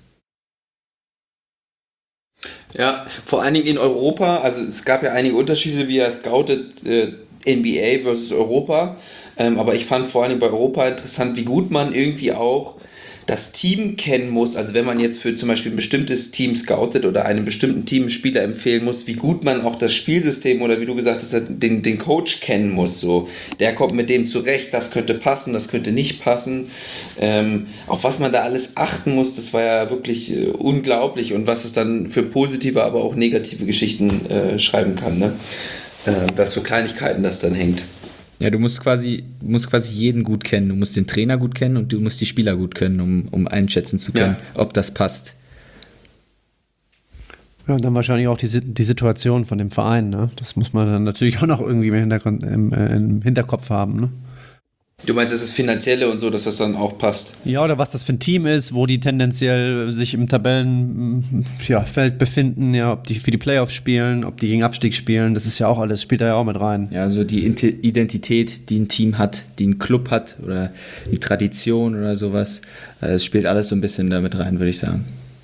Ja, vor allen Dingen in Europa, also es gab ja einige Unterschiede, wie er scoutet, äh, N B A versus Europa, ähm, aber ich fand vor allen Dingen bei Europa interessant, wie gut man irgendwie auch das Team kennen muss, also wenn man jetzt für zum Beispiel ein bestimmtes Team scoutet oder einem bestimmten Team einen Spieler empfehlen muss, wie gut man auch das Spielsystem oder wie du gesagt hast, den, den Coach kennen muss. So, der kommt mit dem zurecht, das könnte passen, das könnte nicht passen. Ähm, auf was man da alles achten muss, das war ja wirklich äh, unglaublich und was es dann für positive, aber auch negative Geschichten äh, schreiben kann, ne? Äh, was für Kleinigkeiten das dann hängt.
Ja, du musst quasi, musst quasi jeden gut kennen. Du musst den Trainer gut kennen und du musst die Spieler gut kennen, um, um einschätzen zu können, ja, ob das passt.
Ja, und dann wahrscheinlich auch die, die Situation von dem Verein, ne? Das muss man dann natürlich auch noch irgendwie im, Hintergrund, im, äh, im Hinterkopf haben, ne?
Du meinst, das ist Finanzielle und so, dass das dann auch passt?
Ja, oder was das für ein Team ist, wo die tendenziell sich im Tabellenfeld ja, befinden, ja, ob die für die Playoffs spielen, ob die gegen Abstieg spielen, das ist ja auch alles, spielt da ja auch mit rein.
Ja, so die Identität, die ein Team hat, die ein Club hat oder die Tradition oder sowas, es spielt alles so ein bisschen damit rein, würde ich sagen.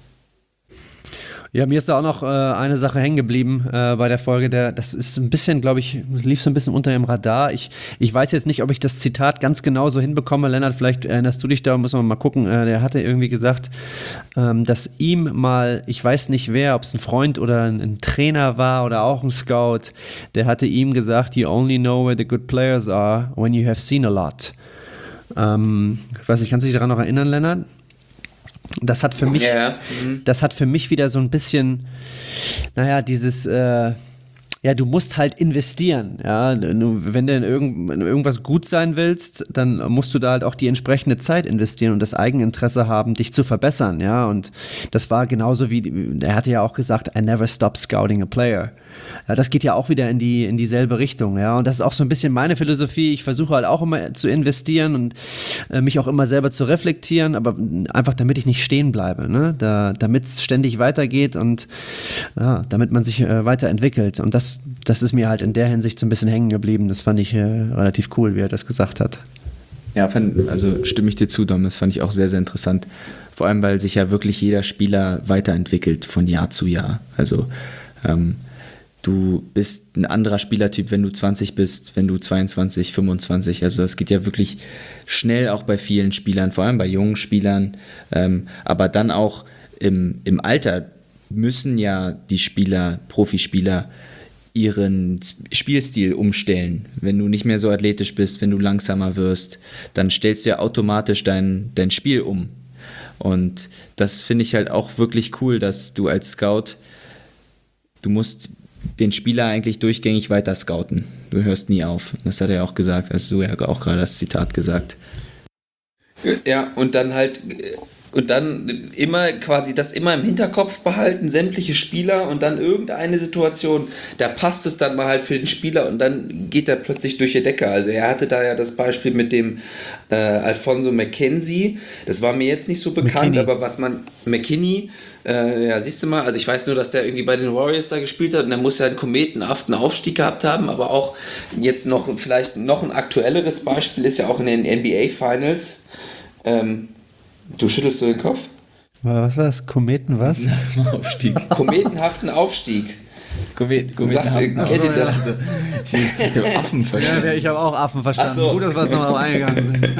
Ja, mir ist da auch noch äh, eine Sache hängen geblieben äh, bei der Folge. Der, das ist ein bisschen, glaube ich, lief so ein bisschen unter dem Radar. Ich, ich weiß jetzt nicht, ob ich das Zitat ganz genau so hinbekomme. Lennart, vielleicht erinnerst du dich da, müssen wir mal gucken. Äh, der hatte irgendwie gesagt, ähm, dass ihm mal, ich weiß nicht wer, ob es ein Freund oder ein, ein Trainer war oder auch ein Scout, der hatte ihm gesagt, you only know where the good players are when you have seen a lot. Ähm, ich weiß nicht, kannst du dich daran noch erinnern, Lennart? Das hat für mich,
ja. mhm.
das hat für mich wieder so ein bisschen, naja, dieses, äh, ja, du musst halt investieren, ja, wenn du in, irgend, in irgendwas gut sein willst, dann musst du da halt auch die entsprechende Zeit investieren und das Eigeninteresse haben, dich zu verbessern, ja, und das war genauso wie, er hatte ja auch gesagt, I never stop scouting a player. Ja, das geht ja auch wieder in die in dieselbe Richtung, ja, und das ist auch so ein bisschen meine Philosophie. Ich versuche halt auch immer zu investieren und äh, mich auch immer selber zu reflektieren, aber einfach damit ich nicht stehen bleibe, ne, da, damit es ständig weitergeht und ja, damit man sich äh, weiterentwickelt und das, das ist mir halt in der Hinsicht so ein bisschen hängen geblieben. Das fand ich äh, relativ cool, wie er das gesagt hat.
Ja, fand, also stimme ich dir zu, Dom, das fand ich auch sehr, sehr interessant. Vor allem, weil sich ja wirklich jeder Spieler weiterentwickelt von Jahr zu Jahr. Also ähm, du bist ein anderer Spielertyp, wenn du zwanzig bist, wenn du zweiundzwanzig, fünfundzwanzig. Also das geht ja wirklich schnell auch bei vielen Spielern, vor allem bei jungen Spielern. Ähm, aber dann auch im, im Alter müssen ja die Spieler, Profispieler, ihren Spielstil umstellen. Wenn du nicht mehr so athletisch bist, wenn du langsamer wirst, dann stellst du ja automatisch dein, dein Spiel um. Und das finde ich halt auch wirklich cool, dass du als Scout, du musst den Spieler eigentlich durchgängig weiter scouten. Du hörst nie auf. Das hat er auch gesagt, hast du ja auch gerade das Zitat gesagt.
Ja, und dann halt und dann immer quasi das immer im Hinterkopf behalten, sämtliche Spieler und dann irgendeine Situation, da passt es dann mal halt für den Spieler und dann geht er plötzlich durch die Decke. Also er hatte da ja das Beispiel mit dem äh, Alfonso McKenzie, das war mir jetzt nicht so bekannt, McKinney. Aber was man, McKinney, äh, ja siehst du mal, also ich weiß nur, dass der irgendwie bei den Warriors da gespielt hat und der muss ja einen kometenhaften Aufstieg gehabt haben, aber auch jetzt noch, vielleicht noch ein aktuelleres Beispiel ist ja auch in den N B A Finals, ähm, du schüttelst so den Kopf?
Was war das? Kometen was?
Aufstieg.
Kometenhaften Aufstieg.
Komet, Kometenhaften
Sag, kennt ihr das?
Also, ich habe Affen verstanden.
Ja, ich habe auch Affen verstanden.
So.
Gut, dass wir es nochmal eingegangen sind.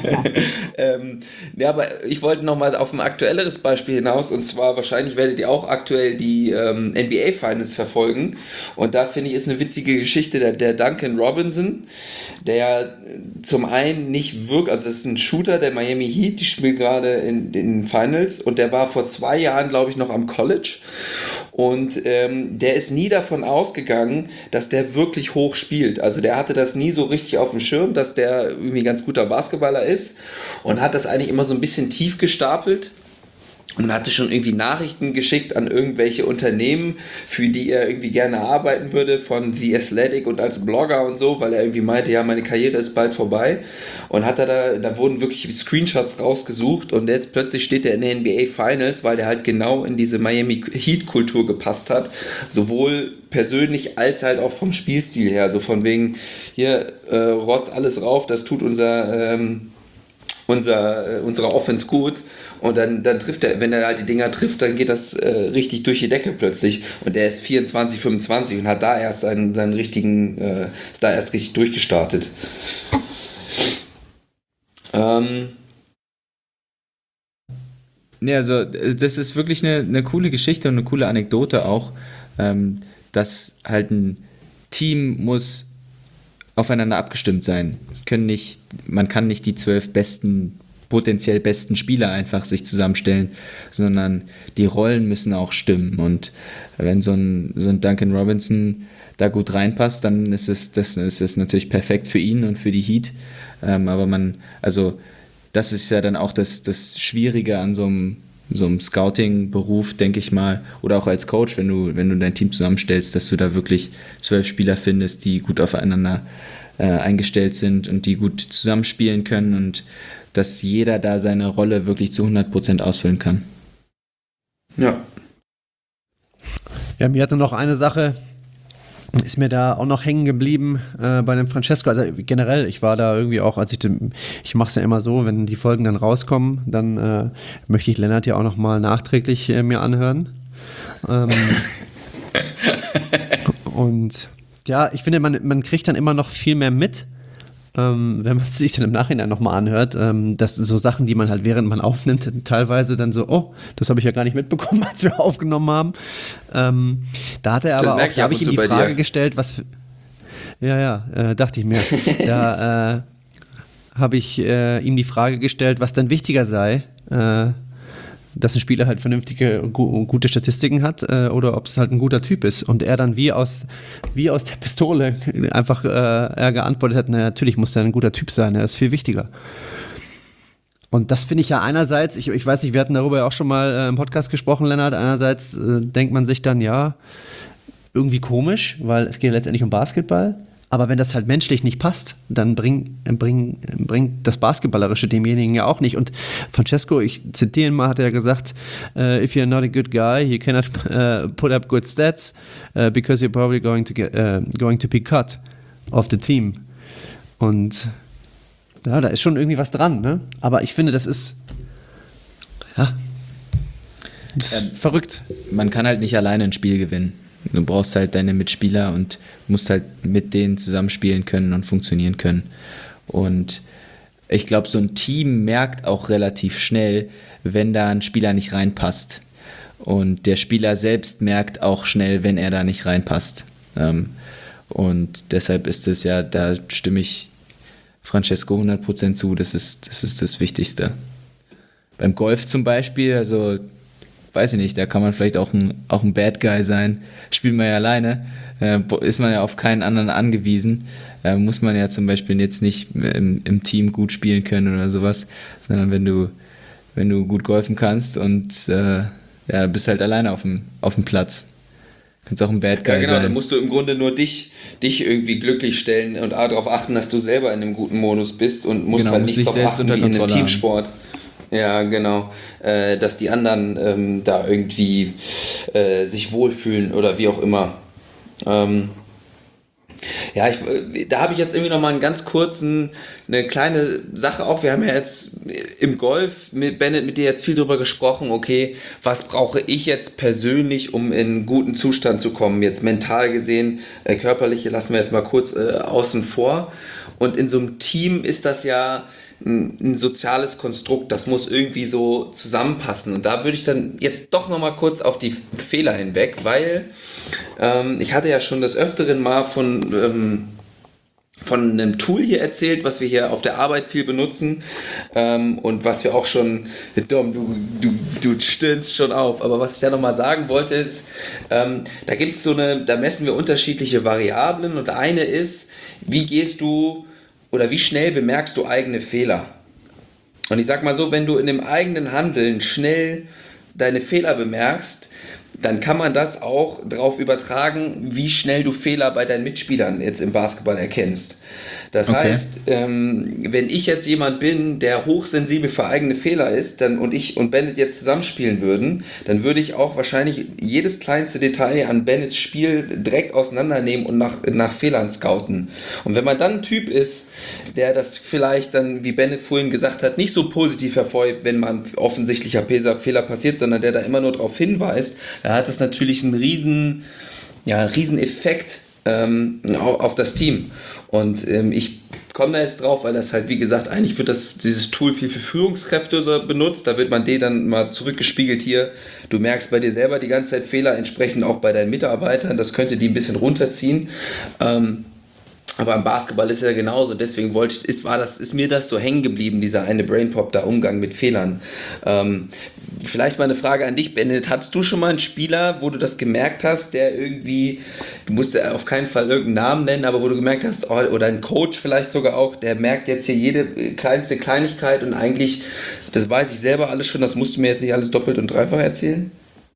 ähm, ja, aber ich wollte nochmal auf ein aktuelleres Beispiel hinaus und zwar wahrscheinlich werdet ihr auch aktuell die ähm, N B A Finals verfolgen und da finde ich ist eine witzige Geschichte der, der Duncan Robinson, der zum einen nicht wirkt, also das ist ein Shooter der Miami Heat, die spielen gerade in den Finals und der war vor zwei Jahren glaube ich noch am College und ähm, der ist nie davon ausgegangen, dass der wirklich hoch spielt. Also der hatte das nie so richtig auf dem Schirm, dass der irgendwie ein ganz guter Basketballer ist und hat das eigentlich immer so ein bisschen tief gestapelt. und hatte schon irgendwie Nachrichten geschickt an irgendwelche Unternehmen, für die er irgendwie gerne arbeiten würde, von The Athletic und als Blogger und so, weil er irgendwie meinte, ja, meine Karriere ist bald vorbei. Und hat er da, da wurden wirklich Screenshots rausgesucht und jetzt plötzlich steht er in den N B A Finals, weil der halt genau in diese Miami Heat-Kultur gepasst hat. Sowohl persönlich als halt auch vom Spielstil her. So von wegen, hier, äh, rotz alles rauf, das tut unser... Ähm, Unser, unsere Offense gut und dann, dann trifft er, wenn er halt die Dinger trifft, dann geht das äh, richtig durch die Decke plötzlich und der ist vierundzwanzig, fünfundzwanzig und hat da erst seinen, seinen richtigen, äh, ist da erst richtig durchgestartet. Ähm.
Ja, also das ist wirklich eine, eine coole Geschichte und eine coole Anekdote auch, ähm, dass halt ein Team muss aufeinander abgestimmt sein. Es können nicht, man kann nicht die zwölf besten, potenziell besten Spieler einfach sich zusammenstellen, sondern die Rollen müssen auch stimmen. Und wenn so ein, so ein Duncan Robinson da gut reinpasst, dann ist es, das ist es natürlich perfekt für ihn und für die Heat. Ähm, aber man, also das ist ja dann auch das, das Schwierige an so einem, so einem Scouting-Beruf, denke ich mal, oder auch als Coach, wenn du, wenn du dein Team zusammenstellst, dass du da wirklich zwölf Spieler findest, die gut aufeinander äh, eingestellt sind und die gut zusammenspielen können und dass jeder da seine Rolle wirklich zu hundert Prozent ausfüllen kann.
Ja.
Ja, mir hatte noch eine Sache, ist mir da auch noch hängen geblieben äh, bei dem Francesco. Also generell, ich war da irgendwie auch, als ich, dem, ich mache es ja immer so, wenn die Folgen dann rauskommen, dann äh, möchte ich Lennart ja auch noch mal nachträglich äh, mir anhören. Ähm, und ja, ich finde, man, man kriegt dann immer noch viel mehr mit, ähm, wenn man es sich dann im Nachhinein nochmal anhört, ähm, dass so Sachen, die man halt während man aufnimmt, teilweise dann so, oh, das habe ich ja gar nicht mitbekommen, als wir aufgenommen haben. Ähm, da hat er aber auch, da habe ich ihm die Frage gestellt, was für, ja, ja, äh, dachte ich mir, da äh, habe ich äh, ihm die Frage gestellt, was dann wichtiger sei, äh, dass ein Spieler halt vernünftige, gu- gute Statistiken hat äh, oder ob es halt ein guter Typ ist. Und er dann wie aus, wie aus der Pistole einfach äh, er geantwortet hat, naja, natürlich muss er ein guter Typ sein, er ist viel wichtiger. Und das finde ich ja einerseits, ich, ich weiß nicht, wir hatten darüber ja auch schon mal äh, im Podcast gesprochen, Lennart, einerseits äh, denkt man sich dann, ja, irgendwie komisch, weil es geht letztendlich um Basketball. Aber wenn das halt menschlich nicht passt, dann bringt bring, bring das Basketballerische demjenigen ja auch nicht. Und Francesco, ich zitiere ihn mal, hat er gesagt, uh, if you're not a good guy, you cannot uh, put up good stats uh, because you're probably going to get uh, going to be cut of the team. Und ja, da ist schon irgendwie was dran, ne? Aber ich finde, das ist ja, das ist ähm, verrückt.
Man kann halt nicht alleine ein Spiel gewinnen. Du brauchst halt deine Mitspieler und musst halt mit denen zusammenspielen können und funktionieren können. Und ich glaube, so ein Team merkt auch relativ schnell, wenn da ein Spieler nicht reinpasst. Und der Spieler selbst merkt auch schnell, wenn er da nicht reinpasst. Und deshalb ist es ja, da stimme ich Francesco hundert Prozent zu, das ist, das ist das Wichtigste. Beim Golf zum Beispiel, also weiß ich nicht, da kann man vielleicht auch ein, auch ein Bad Guy sein. Spielt man ja alleine, äh, ist man ja auf keinen anderen angewiesen. Äh, muss man ja zum Beispiel jetzt nicht im, im Team gut spielen können oder sowas, sondern wenn du, wenn du gut golfen kannst und äh, ja, bist halt alleine auf dem, auf dem Platz. Kannst auch ein Bad Guy
ja, genau,
sein.
Dann musst du im Grunde nur dich, dich irgendwie glücklich stellen und darauf achten, dass du selber in einem guten Modus bist und musst
genau,
halt
musst
nicht
dich
darauf
selbst
achten,
unter
wie in einem
Kontrolle
Teamsport.
haben.
Ja, genau. Äh, dass die anderen ähm, da irgendwie äh, sich wohlfühlen oder wie auch immer. Ähm, ja, ich, da habe ich jetzt irgendwie noch mal einen ganz kurzen, eine kleine Sache auch. Wir haben ja jetzt im Golf mit Bennett, mit dir jetzt viel drüber gesprochen, okay, was brauche ich jetzt persönlich, um in einen guten Zustand zu kommen? Jetzt mental gesehen, äh, körperliche lassen wir jetzt mal kurz äh, außen vor. Und in so einem Team ist das ja ein soziales Konstrukt, das muss irgendwie so zusammenpassen. Und da würde ich dann jetzt doch nochmal kurz auf die Fehler hinweg, weil ähm, ich hatte ja schon des Öfteren mal von, ähm, von einem Tool hier erzählt, was wir hier auf der Arbeit viel benutzen ähm, und was wir auch schon, Dom, du, du, du stöhnst schon auf, aber was ich da nochmal sagen wollte ist, ähm, da gibt es so eine, da messen wir unterschiedliche Variablen und eine ist, wie gehst du oder wie schnell bemerkst du eigene Fehler? Und ich sag mal so, wenn du in dem eigenen Handeln schnell deine Fehler bemerkst, dann kann man das auch darauf übertragen, wie schnell du Fehler bei deinen Mitspielern jetzt im Basketball erkennst. Das okay. heißt, ähm, wenn ich jetzt jemand bin, der hochsensibel für eigene Fehler ist, dann und ich und Bennett jetzt zusammenspielen würden, dann würde ich auch wahrscheinlich jedes kleinste Detail an Bennetts Spiel direkt auseinandernehmen und nach, nach Fehlern scouten. Und wenn man dann ein Typ ist, der das vielleicht dann, wie Bennett vorhin gesagt hat, nicht so positiv hervorhebt, wenn man offensichtlicher Fehler passiert, sondern der da immer nur darauf hinweist, da hat es natürlich einen riesen, ja, einen riesen Effekt ähm, auf das Team. Und ähm, ich komme da jetzt drauf, weil das halt, wie gesagt, eigentlich wird das, dieses Tool viel für Führungskräfte so benutzt. Da wird man dir dann mal zurückgespiegelt hier. Du merkst bei dir selber die ganze Zeit Fehler, entsprechend auch bei deinen Mitarbeitern. Das könnte die ein bisschen runterziehen. Ähm, aber im Basketball ist es ja genauso. Deswegen wollte ich, ist, war das, ist mir das so hängen geblieben, dieser eine Brainpop, der Umgang mit Fehlern. Ähm, vielleicht mal eine Frage an dich, Bennett. Hattest du schon mal einen Spieler, wo du das gemerkt hast, der irgendwie, du musst ja auf keinen Fall irgendeinen Namen nennen, aber wo du gemerkt hast, oh, oder ein Coach vielleicht sogar auch, der merkt jetzt hier jede kleinste Kleinigkeit und eigentlich, das weiß ich selber alles schon, das musst du mir jetzt nicht alles doppelt und dreifach erzählen?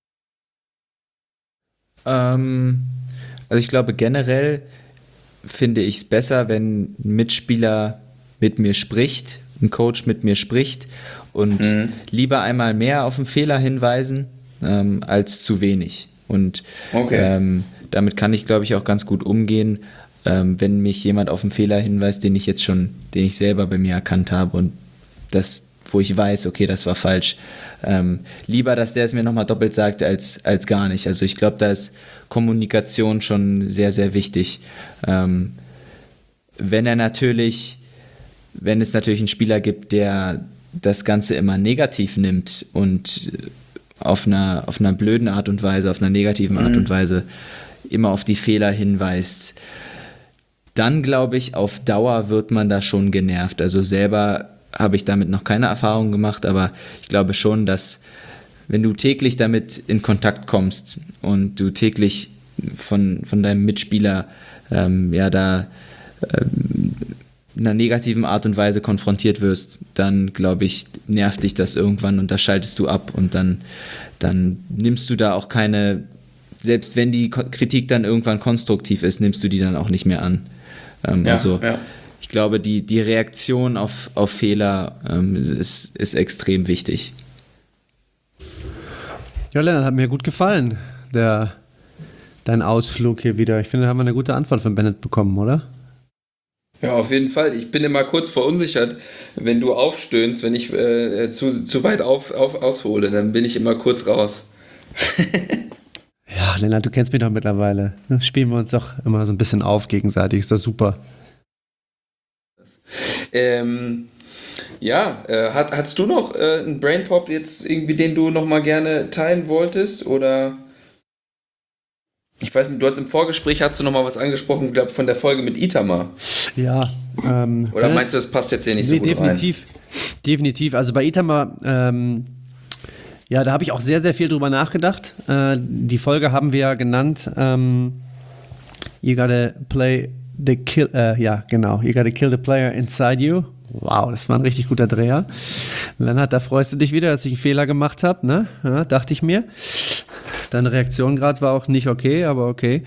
Ähm, also ich glaube generell finde ich es besser, wenn ein Mitspieler mit mir spricht, ein Coach mit mir spricht und mhm. lieber einmal mehr auf einen Fehler hinweisen, ähm, als zu wenig. Und okay. ähm, damit kann ich, glaube ich, auch ganz gut umgehen, ähm, wenn mich jemand auf einen Fehler hinweist, den ich jetzt schon, den ich selber bei mir erkannt habe und das, wo ich weiß, okay, das war falsch. Ähm, lieber, dass der es mir nochmal doppelt sagt, als, als gar nicht. Also ich glaube, da ist Kommunikation schon sehr, sehr wichtig. Ähm, wenn er natürlich, wenn es natürlich einen Spieler gibt, der das Ganze immer negativ nimmt und auf einer, auf einer blöden Art und Weise, auf einer negativen Art mhm. und Weise immer auf die Fehler hinweist, dann glaube ich, auf Dauer wird man da schon genervt. Also selber habe ich damit noch keine Erfahrung gemacht, aber ich glaube schon, dass wenn du täglich damit in Kontakt kommst und du täglich von, von deinem Mitspieler ähm, ja da ähm, in einer negativen Art und Weise konfrontiert wirst, dann glaube ich, nervt dich das irgendwann und da schaltest du ab und dann, dann nimmst du da auch keine, selbst wenn die Kritik dann irgendwann konstruktiv ist, nimmst du die dann auch nicht mehr an. Ähm, ja, also ja. Ich glaube, die, die Reaktion auf, auf Fehler ähm, ist, ist extrem wichtig.
Ja, Lennart, hat mir gut gefallen, der, dein Ausflug hier wieder. Ich finde, da haben wir eine gute Antwort von Bennett bekommen, oder?
Ja, auf jeden Fall. Ich bin immer kurz verunsichert, wenn du aufstöhnst, wenn ich äh, zu, zu weit auf, auf, aushole, dann bin ich immer kurz raus.
Ja, Lennart, du kennst mich doch mittlerweile. Spielen wir uns doch immer so ein bisschen auf gegenseitig, ist doch super.
Ähm, ja, äh, hat, hast du noch äh, einen Brainpop jetzt irgendwie, den du noch mal gerne teilen wolltest, oder? Ich weiß nicht, du hast im Vorgespräch, hast du noch mal was angesprochen, ich glaube, von der Folge mit Itamar.
Ja. Ähm,
oder meinst du, das passt jetzt hier nicht
nee,
so gut
definitiv, rein? Definitiv, also bei Itamar, ähm, ja, da habe ich auch sehr, sehr viel drüber nachgedacht. Äh, die Folge haben wir ja genannt, ähm, You gotta play the kill, äh, ja, genau, You gotta kill the player inside you. Wow, das war ein richtig guter Dreher. Lennart, da freust du dich wieder, dass ich einen Fehler gemacht habe, ne? Ja, dachte ich mir. Deine Reaktion gerade war auch nicht okay, aber okay.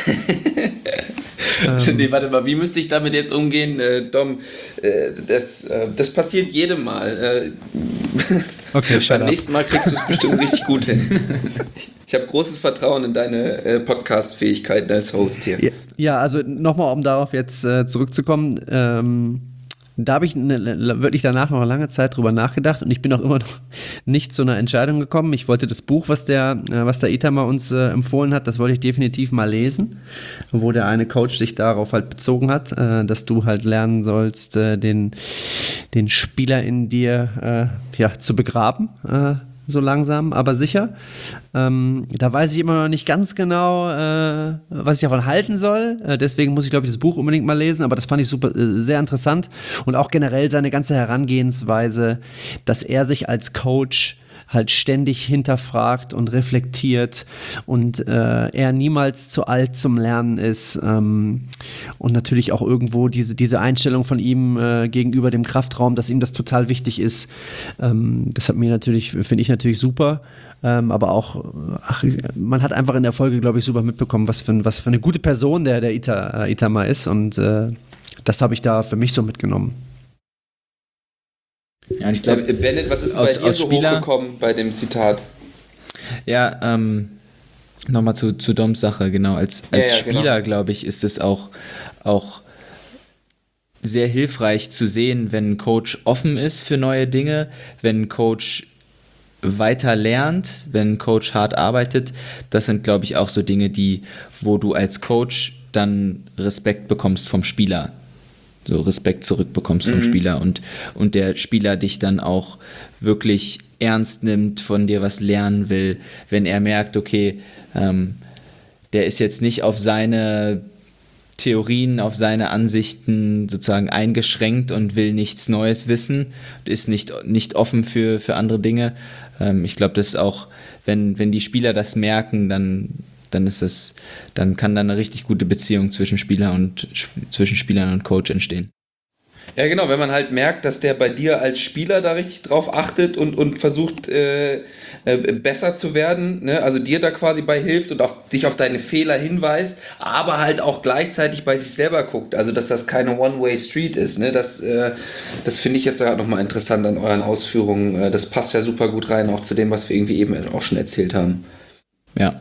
ähm, nee, warte mal, wie müsste ich damit jetzt umgehen, äh, Dom? Äh, das, äh, das passiert jedem Mal. Äh,
okay,
beim nächsten Mal kriegst du es bestimmt richtig gut hin. Ich habe großes Vertrauen in deine äh, Podcast-Fähigkeiten als Host hier.
Ja, ja, also nochmal, um darauf jetzt äh, zurückzukommen, ähm, da habe ich ne, wirklich danach noch eine lange Zeit drüber nachgedacht und ich bin auch immer noch nicht zu einer Entscheidung gekommen. Ich wollte das Buch, was der, äh, was der Itamar uns äh, empfohlen hat, das wollte ich definitiv mal lesen, wo der eine Coach sich darauf halt bezogen hat, äh, dass du halt lernen sollst, äh, den, den Spieler in dir äh, ja, zu begraben, äh, so langsam, aber sicher. Ähm, da weiß ich immer noch nicht ganz genau, äh, was ich davon halten soll. Äh, deswegen muss ich, glaube ich, das Buch unbedingt mal lesen. Aber das fand ich super, äh, sehr interessant. Und auch generell seine ganze Herangehensweise, dass er sich als Coach halt ständig hinterfragt und reflektiert und äh, er niemals zu alt zum Lernen ist ähm, und natürlich auch irgendwo diese, diese Einstellung von ihm äh, gegenüber dem Kraftraum, dass ihm das total wichtig ist. Ähm, das hat mir natürlich, finde ich natürlich super. Ähm, aber auch, ach, man hat einfach in der Folge, glaube ich, super mitbekommen, was für, was für eine gute Person der, der Ita, äh, Itama ist. Und äh, das habe ich da für mich so mitgenommen.
Ja, und ich glaube, äh, Bennett, was ist denn
aus,
bei dir so
Spieler,
hochgekommen bei dem Zitat?
Ja, ähm, nochmal zu, zu Doms Sache, genau. Als, als
ja, ja,
Spieler,
genau.
glaube ich, ist es auch, auch sehr hilfreich zu sehen, wenn ein Coach offen ist für neue Dinge, wenn ein Coach weiter lernt, wenn ein Coach hart arbeitet. Das sind, glaube ich, auch so Dinge, die, wo du als Coach dann Respekt bekommst vom Spieler. So Respekt zurückbekommst vom mhm. Spieler und, und der Spieler dich dann auch wirklich ernst nimmt, von dir was lernen will, wenn er merkt, okay, ähm, der ist jetzt nicht auf seine Theorien, auf seine Ansichten sozusagen eingeschränkt und will nichts Neues wissen, ist nicht, nicht offen für, für andere Dinge. Ähm, ich glaube, das ist auch, wenn, wenn die Spieler das merken, dann, dann ist das, dann kann da eine richtig gute Beziehung zwischen Spieler und zwischen Spielern und Coach entstehen.
Ja, genau, wenn man halt merkt, dass der bei dir als Spieler da richtig drauf achtet und, und versucht, äh, äh, besser zu werden, ne? Also dir da quasi bei hilft und auf, dich auf deine Fehler hinweist, aber halt auch gleichzeitig bei sich selber guckt, also dass das keine One-Way-Street ist, ne? Das, äh, das finde ich jetzt gerade nochmal interessant an euren Ausführungen, das passt ja super gut rein, auch zu dem, was wir irgendwie eben auch schon erzählt haben.
Ja.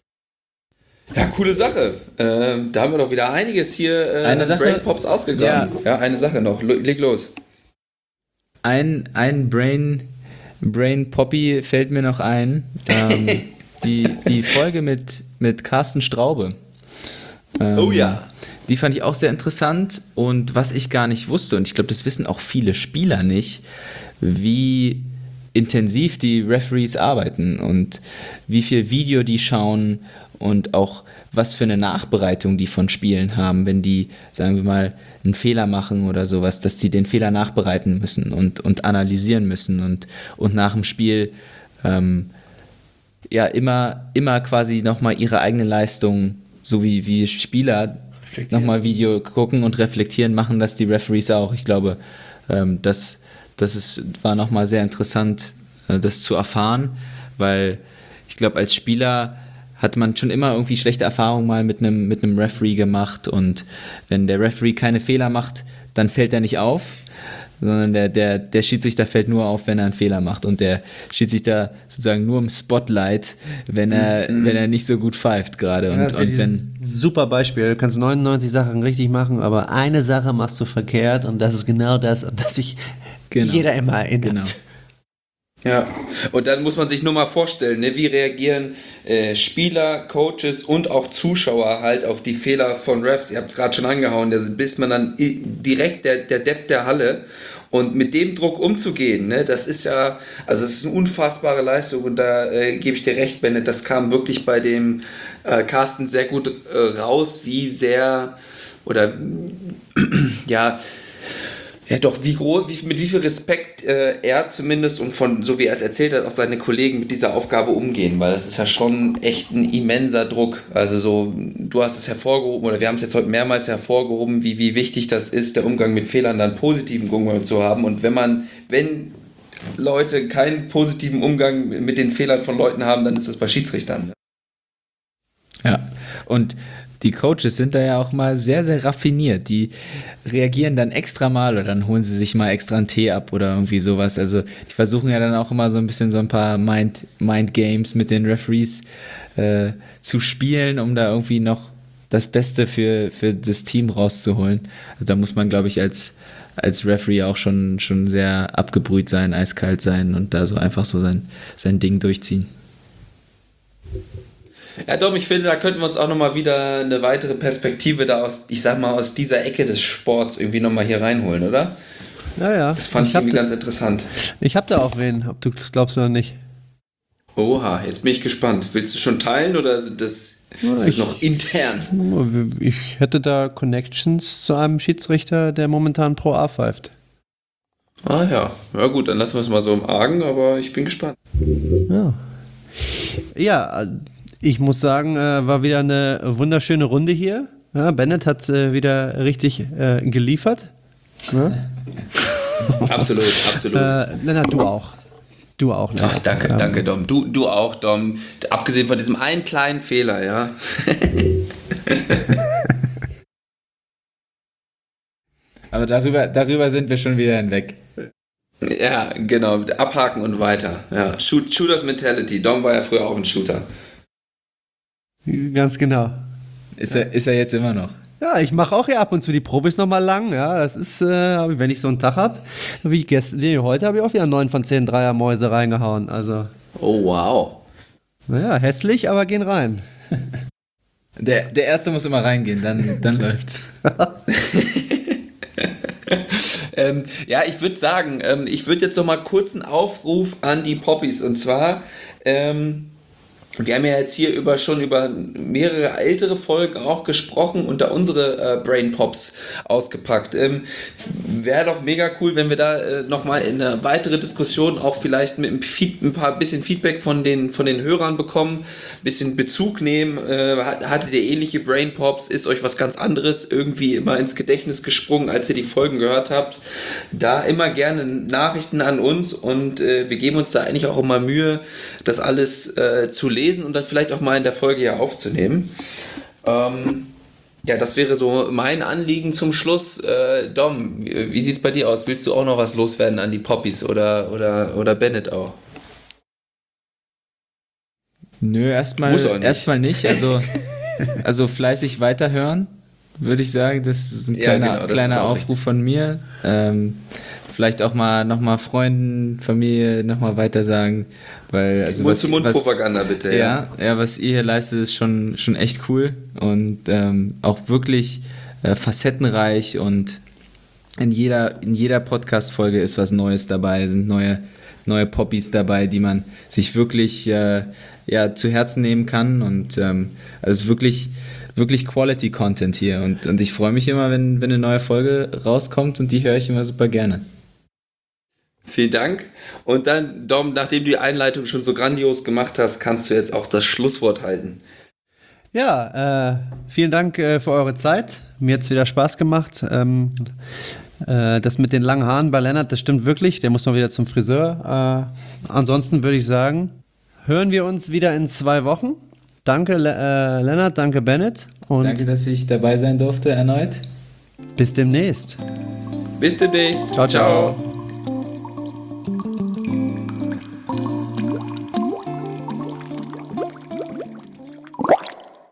Ja, coole Sache. Ähm, da haben wir doch wieder einiges hier äh,
eine
an
Sache,
Brain Pops ausgegraben. Ja. ja, eine Sache noch. Leg los.
Ein, ein Brain, Brain Poppy fällt mir noch ein. Ähm, die, die Folge mit, mit Carsten Straube. Ähm,
oh ja.
Die fand ich auch sehr interessant. Und was ich gar nicht wusste, und ich glaube, das wissen auch viele Spieler nicht, wie intensiv die Referees arbeiten und wie viel Video die schauen und auch was für eine Nachbereitung die von Spielen haben, wenn die, sagen wir mal, einen Fehler machen oder sowas, dass die den Fehler nachbereiten müssen und, und analysieren müssen und, und nach dem Spiel ähm, ja immer, immer quasi nochmal ihre eigene Leistung, so wie, wie Spieler nochmal Video gucken und reflektieren, machen das die Referees auch. Ich glaube, ähm, das, das ist, war nochmal sehr interessant, äh, das zu erfahren, weil ich glaube, als Spieler hat man schon immer irgendwie schlechte Erfahrungen mal mit einem mit einem Referee gemacht und wenn der Referee keine Fehler macht, dann fällt er nicht auf, sondern der, der, der Schiedsrichter fällt nur auf, wenn er einen Fehler macht und der Schiedsrichter sozusagen nur im Spotlight, wenn er, mhm. wenn er nicht so gut pfeift gerade. Und,
ja, das
und wenn
super Beispiel, du kannst neunundneunzig Sachen richtig machen, aber eine Sache machst du verkehrt und das ist genau das, an das sich genau. jeder immer erinnert.
Genau.
Ja, und dann muss man sich nur mal vorstellen, ne, wie reagieren äh, Spieler, Coaches und auch Zuschauer halt auf die Fehler von Refs. Ihr habt es gerade schon angehauen, da bist man dann direkt der, der Depp der Halle. Und mit dem Druck umzugehen, ne, das ist ja, also es ist eine unfassbare Leistung und da äh, gebe ich dir recht, Bennett, das kam wirklich bei dem äh, Carsten sehr gut äh, raus, wie sehr, oder ja, Ja, doch, wie groß, wie, mit wie viel Respekt äh, er zumindest und von, so wie er es erzählt hat, auch seine Kollegen mit dieser Aufgabe umgehen, weil das ist ja schon echt ein immenser Druck. Also so, du hast es hervorgehoben, oder wir haben es jetzt heute mehrmals hervorgehoben, wie, wie wichtig das ist, der Umgang mit Fehlern, dann positiven Umgang zu haben. Und wenn man, wenn Leute keinen positiven Umgang mit den Fehlern von Leuten haben, dann ist das bei Schiedsrichtern.
Ja, und die Coaches sind da ja auch mal sehr, sehr raffiniert. Die reagieren dann extra mal oder dann holen sie sich mal extra einen Tee ab oder irgendwie sowas. Also die versuchen ja dann auch immer so ein bisschen so ein paar Mind, Mind Games mit den Referees äh, zu spielen, um da irgendwie noch das Beste für, für das Team rauszuholen. Also da muss man, glaube ich, als, als Referee auch schon, schon sehr abgebrüht sein, eiskalt sein und da so einfach so sein, sein Ding durchziehen.
Ja, Dom, ich finde, da könnten wir uns auch nochmal wieder eine weitere Perspektive da aus, ich sag mal, aus dieser Ecke des Sports irgendwie nochmal hier reinholen, oder?
Ja, ja.
Das fand ich, ich irgendwie da, ganz interessant.
Ich hab da auch wen, ob du das glaubst oder nicht.
Oha, jetzt bin ich gespannt. Willst du schon teilen oder ist das, ja, ist das noch intern?
Ich hätte da Connections zu einem Schiedsrichter, der momentan Pro A pfeift.
Ah ja, ja gut, dann lassen wir es mal so im Argen, aber ich bin gespannt.
Ja, ja ich muss sagen, äh, war wieder eine wunderschöne Runde hier. Ja, Bennett hat äh, wieder richtig äh, geliefert. Ja?
Absolut, absolut.
Äh, Lennart, du auch. Du auch, Lennart.
Ach, danke,
ähm,
danke, Dom. Du, du auch, Dom. Abgesehen von diesem einen kleinen Fehler, ja.
Aber darüber, darüber sind wir schon wieder hinweg.
Ja, genau. Abhaken und weiter. Ja. Shoot, Shooters Mentality. Dom war ja früher auch ein Shooter.
Ganz genau.
Ist er, ist er jetzt immer noch.
Ja, ich mache auch ja ab und zu die Profis nochmal lang. Ja, das ist, äh, wenn ich so einen Tag habe, wie gestern, nee, heute habe ich auch wieder neun von zehn Dreiermäuse reingehauen. Also,
Oh, wow.
naja, hässlich, aber gehen rein.
Der, der Erste muss immer reingehen, dann, dann läuft's.
ähm, ja, ich würde sagen, ähm, ich würde jetzt noch mal kurz einen Aufruf an die Poppies. Und zwar, ähm, wir haben ja jetzt hier über, schon über mehrere ältere Folgen auch gesprochen und da unsere äh, Brain Pops ausgepackt. Ähm, Wäre doch mega cool, wenn wir da äh, nochmal in eine weitere Diskussion auch vielleicht mit einem Feed, ein paar bisschen Feedback von den, von den Hörern bekommen, ein bisschen Bezug nehmen. Äh, hattet ihr ähnliche Brain Pops? Ist euch was ganz anderes irgendwie immer ins Gedächtnis gesprungen, als ihr die Folgen gehört habt? Da immer gerne Nachrichten an uns und äh, wir geben uns da eigentlich auch immer Mühe, das alles äh, zu lesen und dann vielleicht auch mal in der Folge hier aufzunehmen. Ähm, ja, das wäre so mein Anliegen zum Schluss. Äh, Dom, wie, wie sieht es bei dir aus? Willst du auch noch was loswerden an die Poppies oder, oder, oder Bennett auch?
Nö, erstmal
Muss auch nicht.
erstmal nicht. Also, also fleißig weiterhören, würde ich sagen. Das ist ein
Ja,
kleiner,
genau, das ist
kleiner
auch
Aufruf
richtig.
von mir. Ähm, vielleicht auch mal nochmal Freunden, Familie nochmal weiter sagen. Weil, also was,
Mund-zu-Mund-Propaganda bitte.
was, ja, ja, was ihr hier leistet, ist schon, schon echt cool und ähm, auch wirklich äh, facettenreich und in jeder, in jeder Podcast-Folge ist was Neues dabei, sind neue, neue Poppies dabei, die man sich wirklich äh, ja, zu Herzen nehmen kann und ähm, also es ist wirklich, wirklich Quality-Content hier und, und ich freue mich immer, wenn, wenn eine neue Folge rauskommt und die höre ich immer super gerne.
Vielen Dank. Und dann, Dom, nachdem du die Einleitung schon so grandios gemacht hast, kannst du jetzt auch das Schlusswort halten.
Ja, äh, vielen Dank äh, für eure Zeit. Mir hat es wieder Spaß gemacht. Ähm, äh, das mit den langen Haaren bei Lennart, das stimmt wirklich. Der muss mal wieder zum Friseur. Äh, ansonsten würde ich sagen, hören wir uns wieder in zwei Wochen. Danke, Le- äh, Lennart, danke, Bennett. Und
Danke, dass ich dabei sein durfte erneut.
bis demnächst.
Bis demnächst.
Ciao, ciao.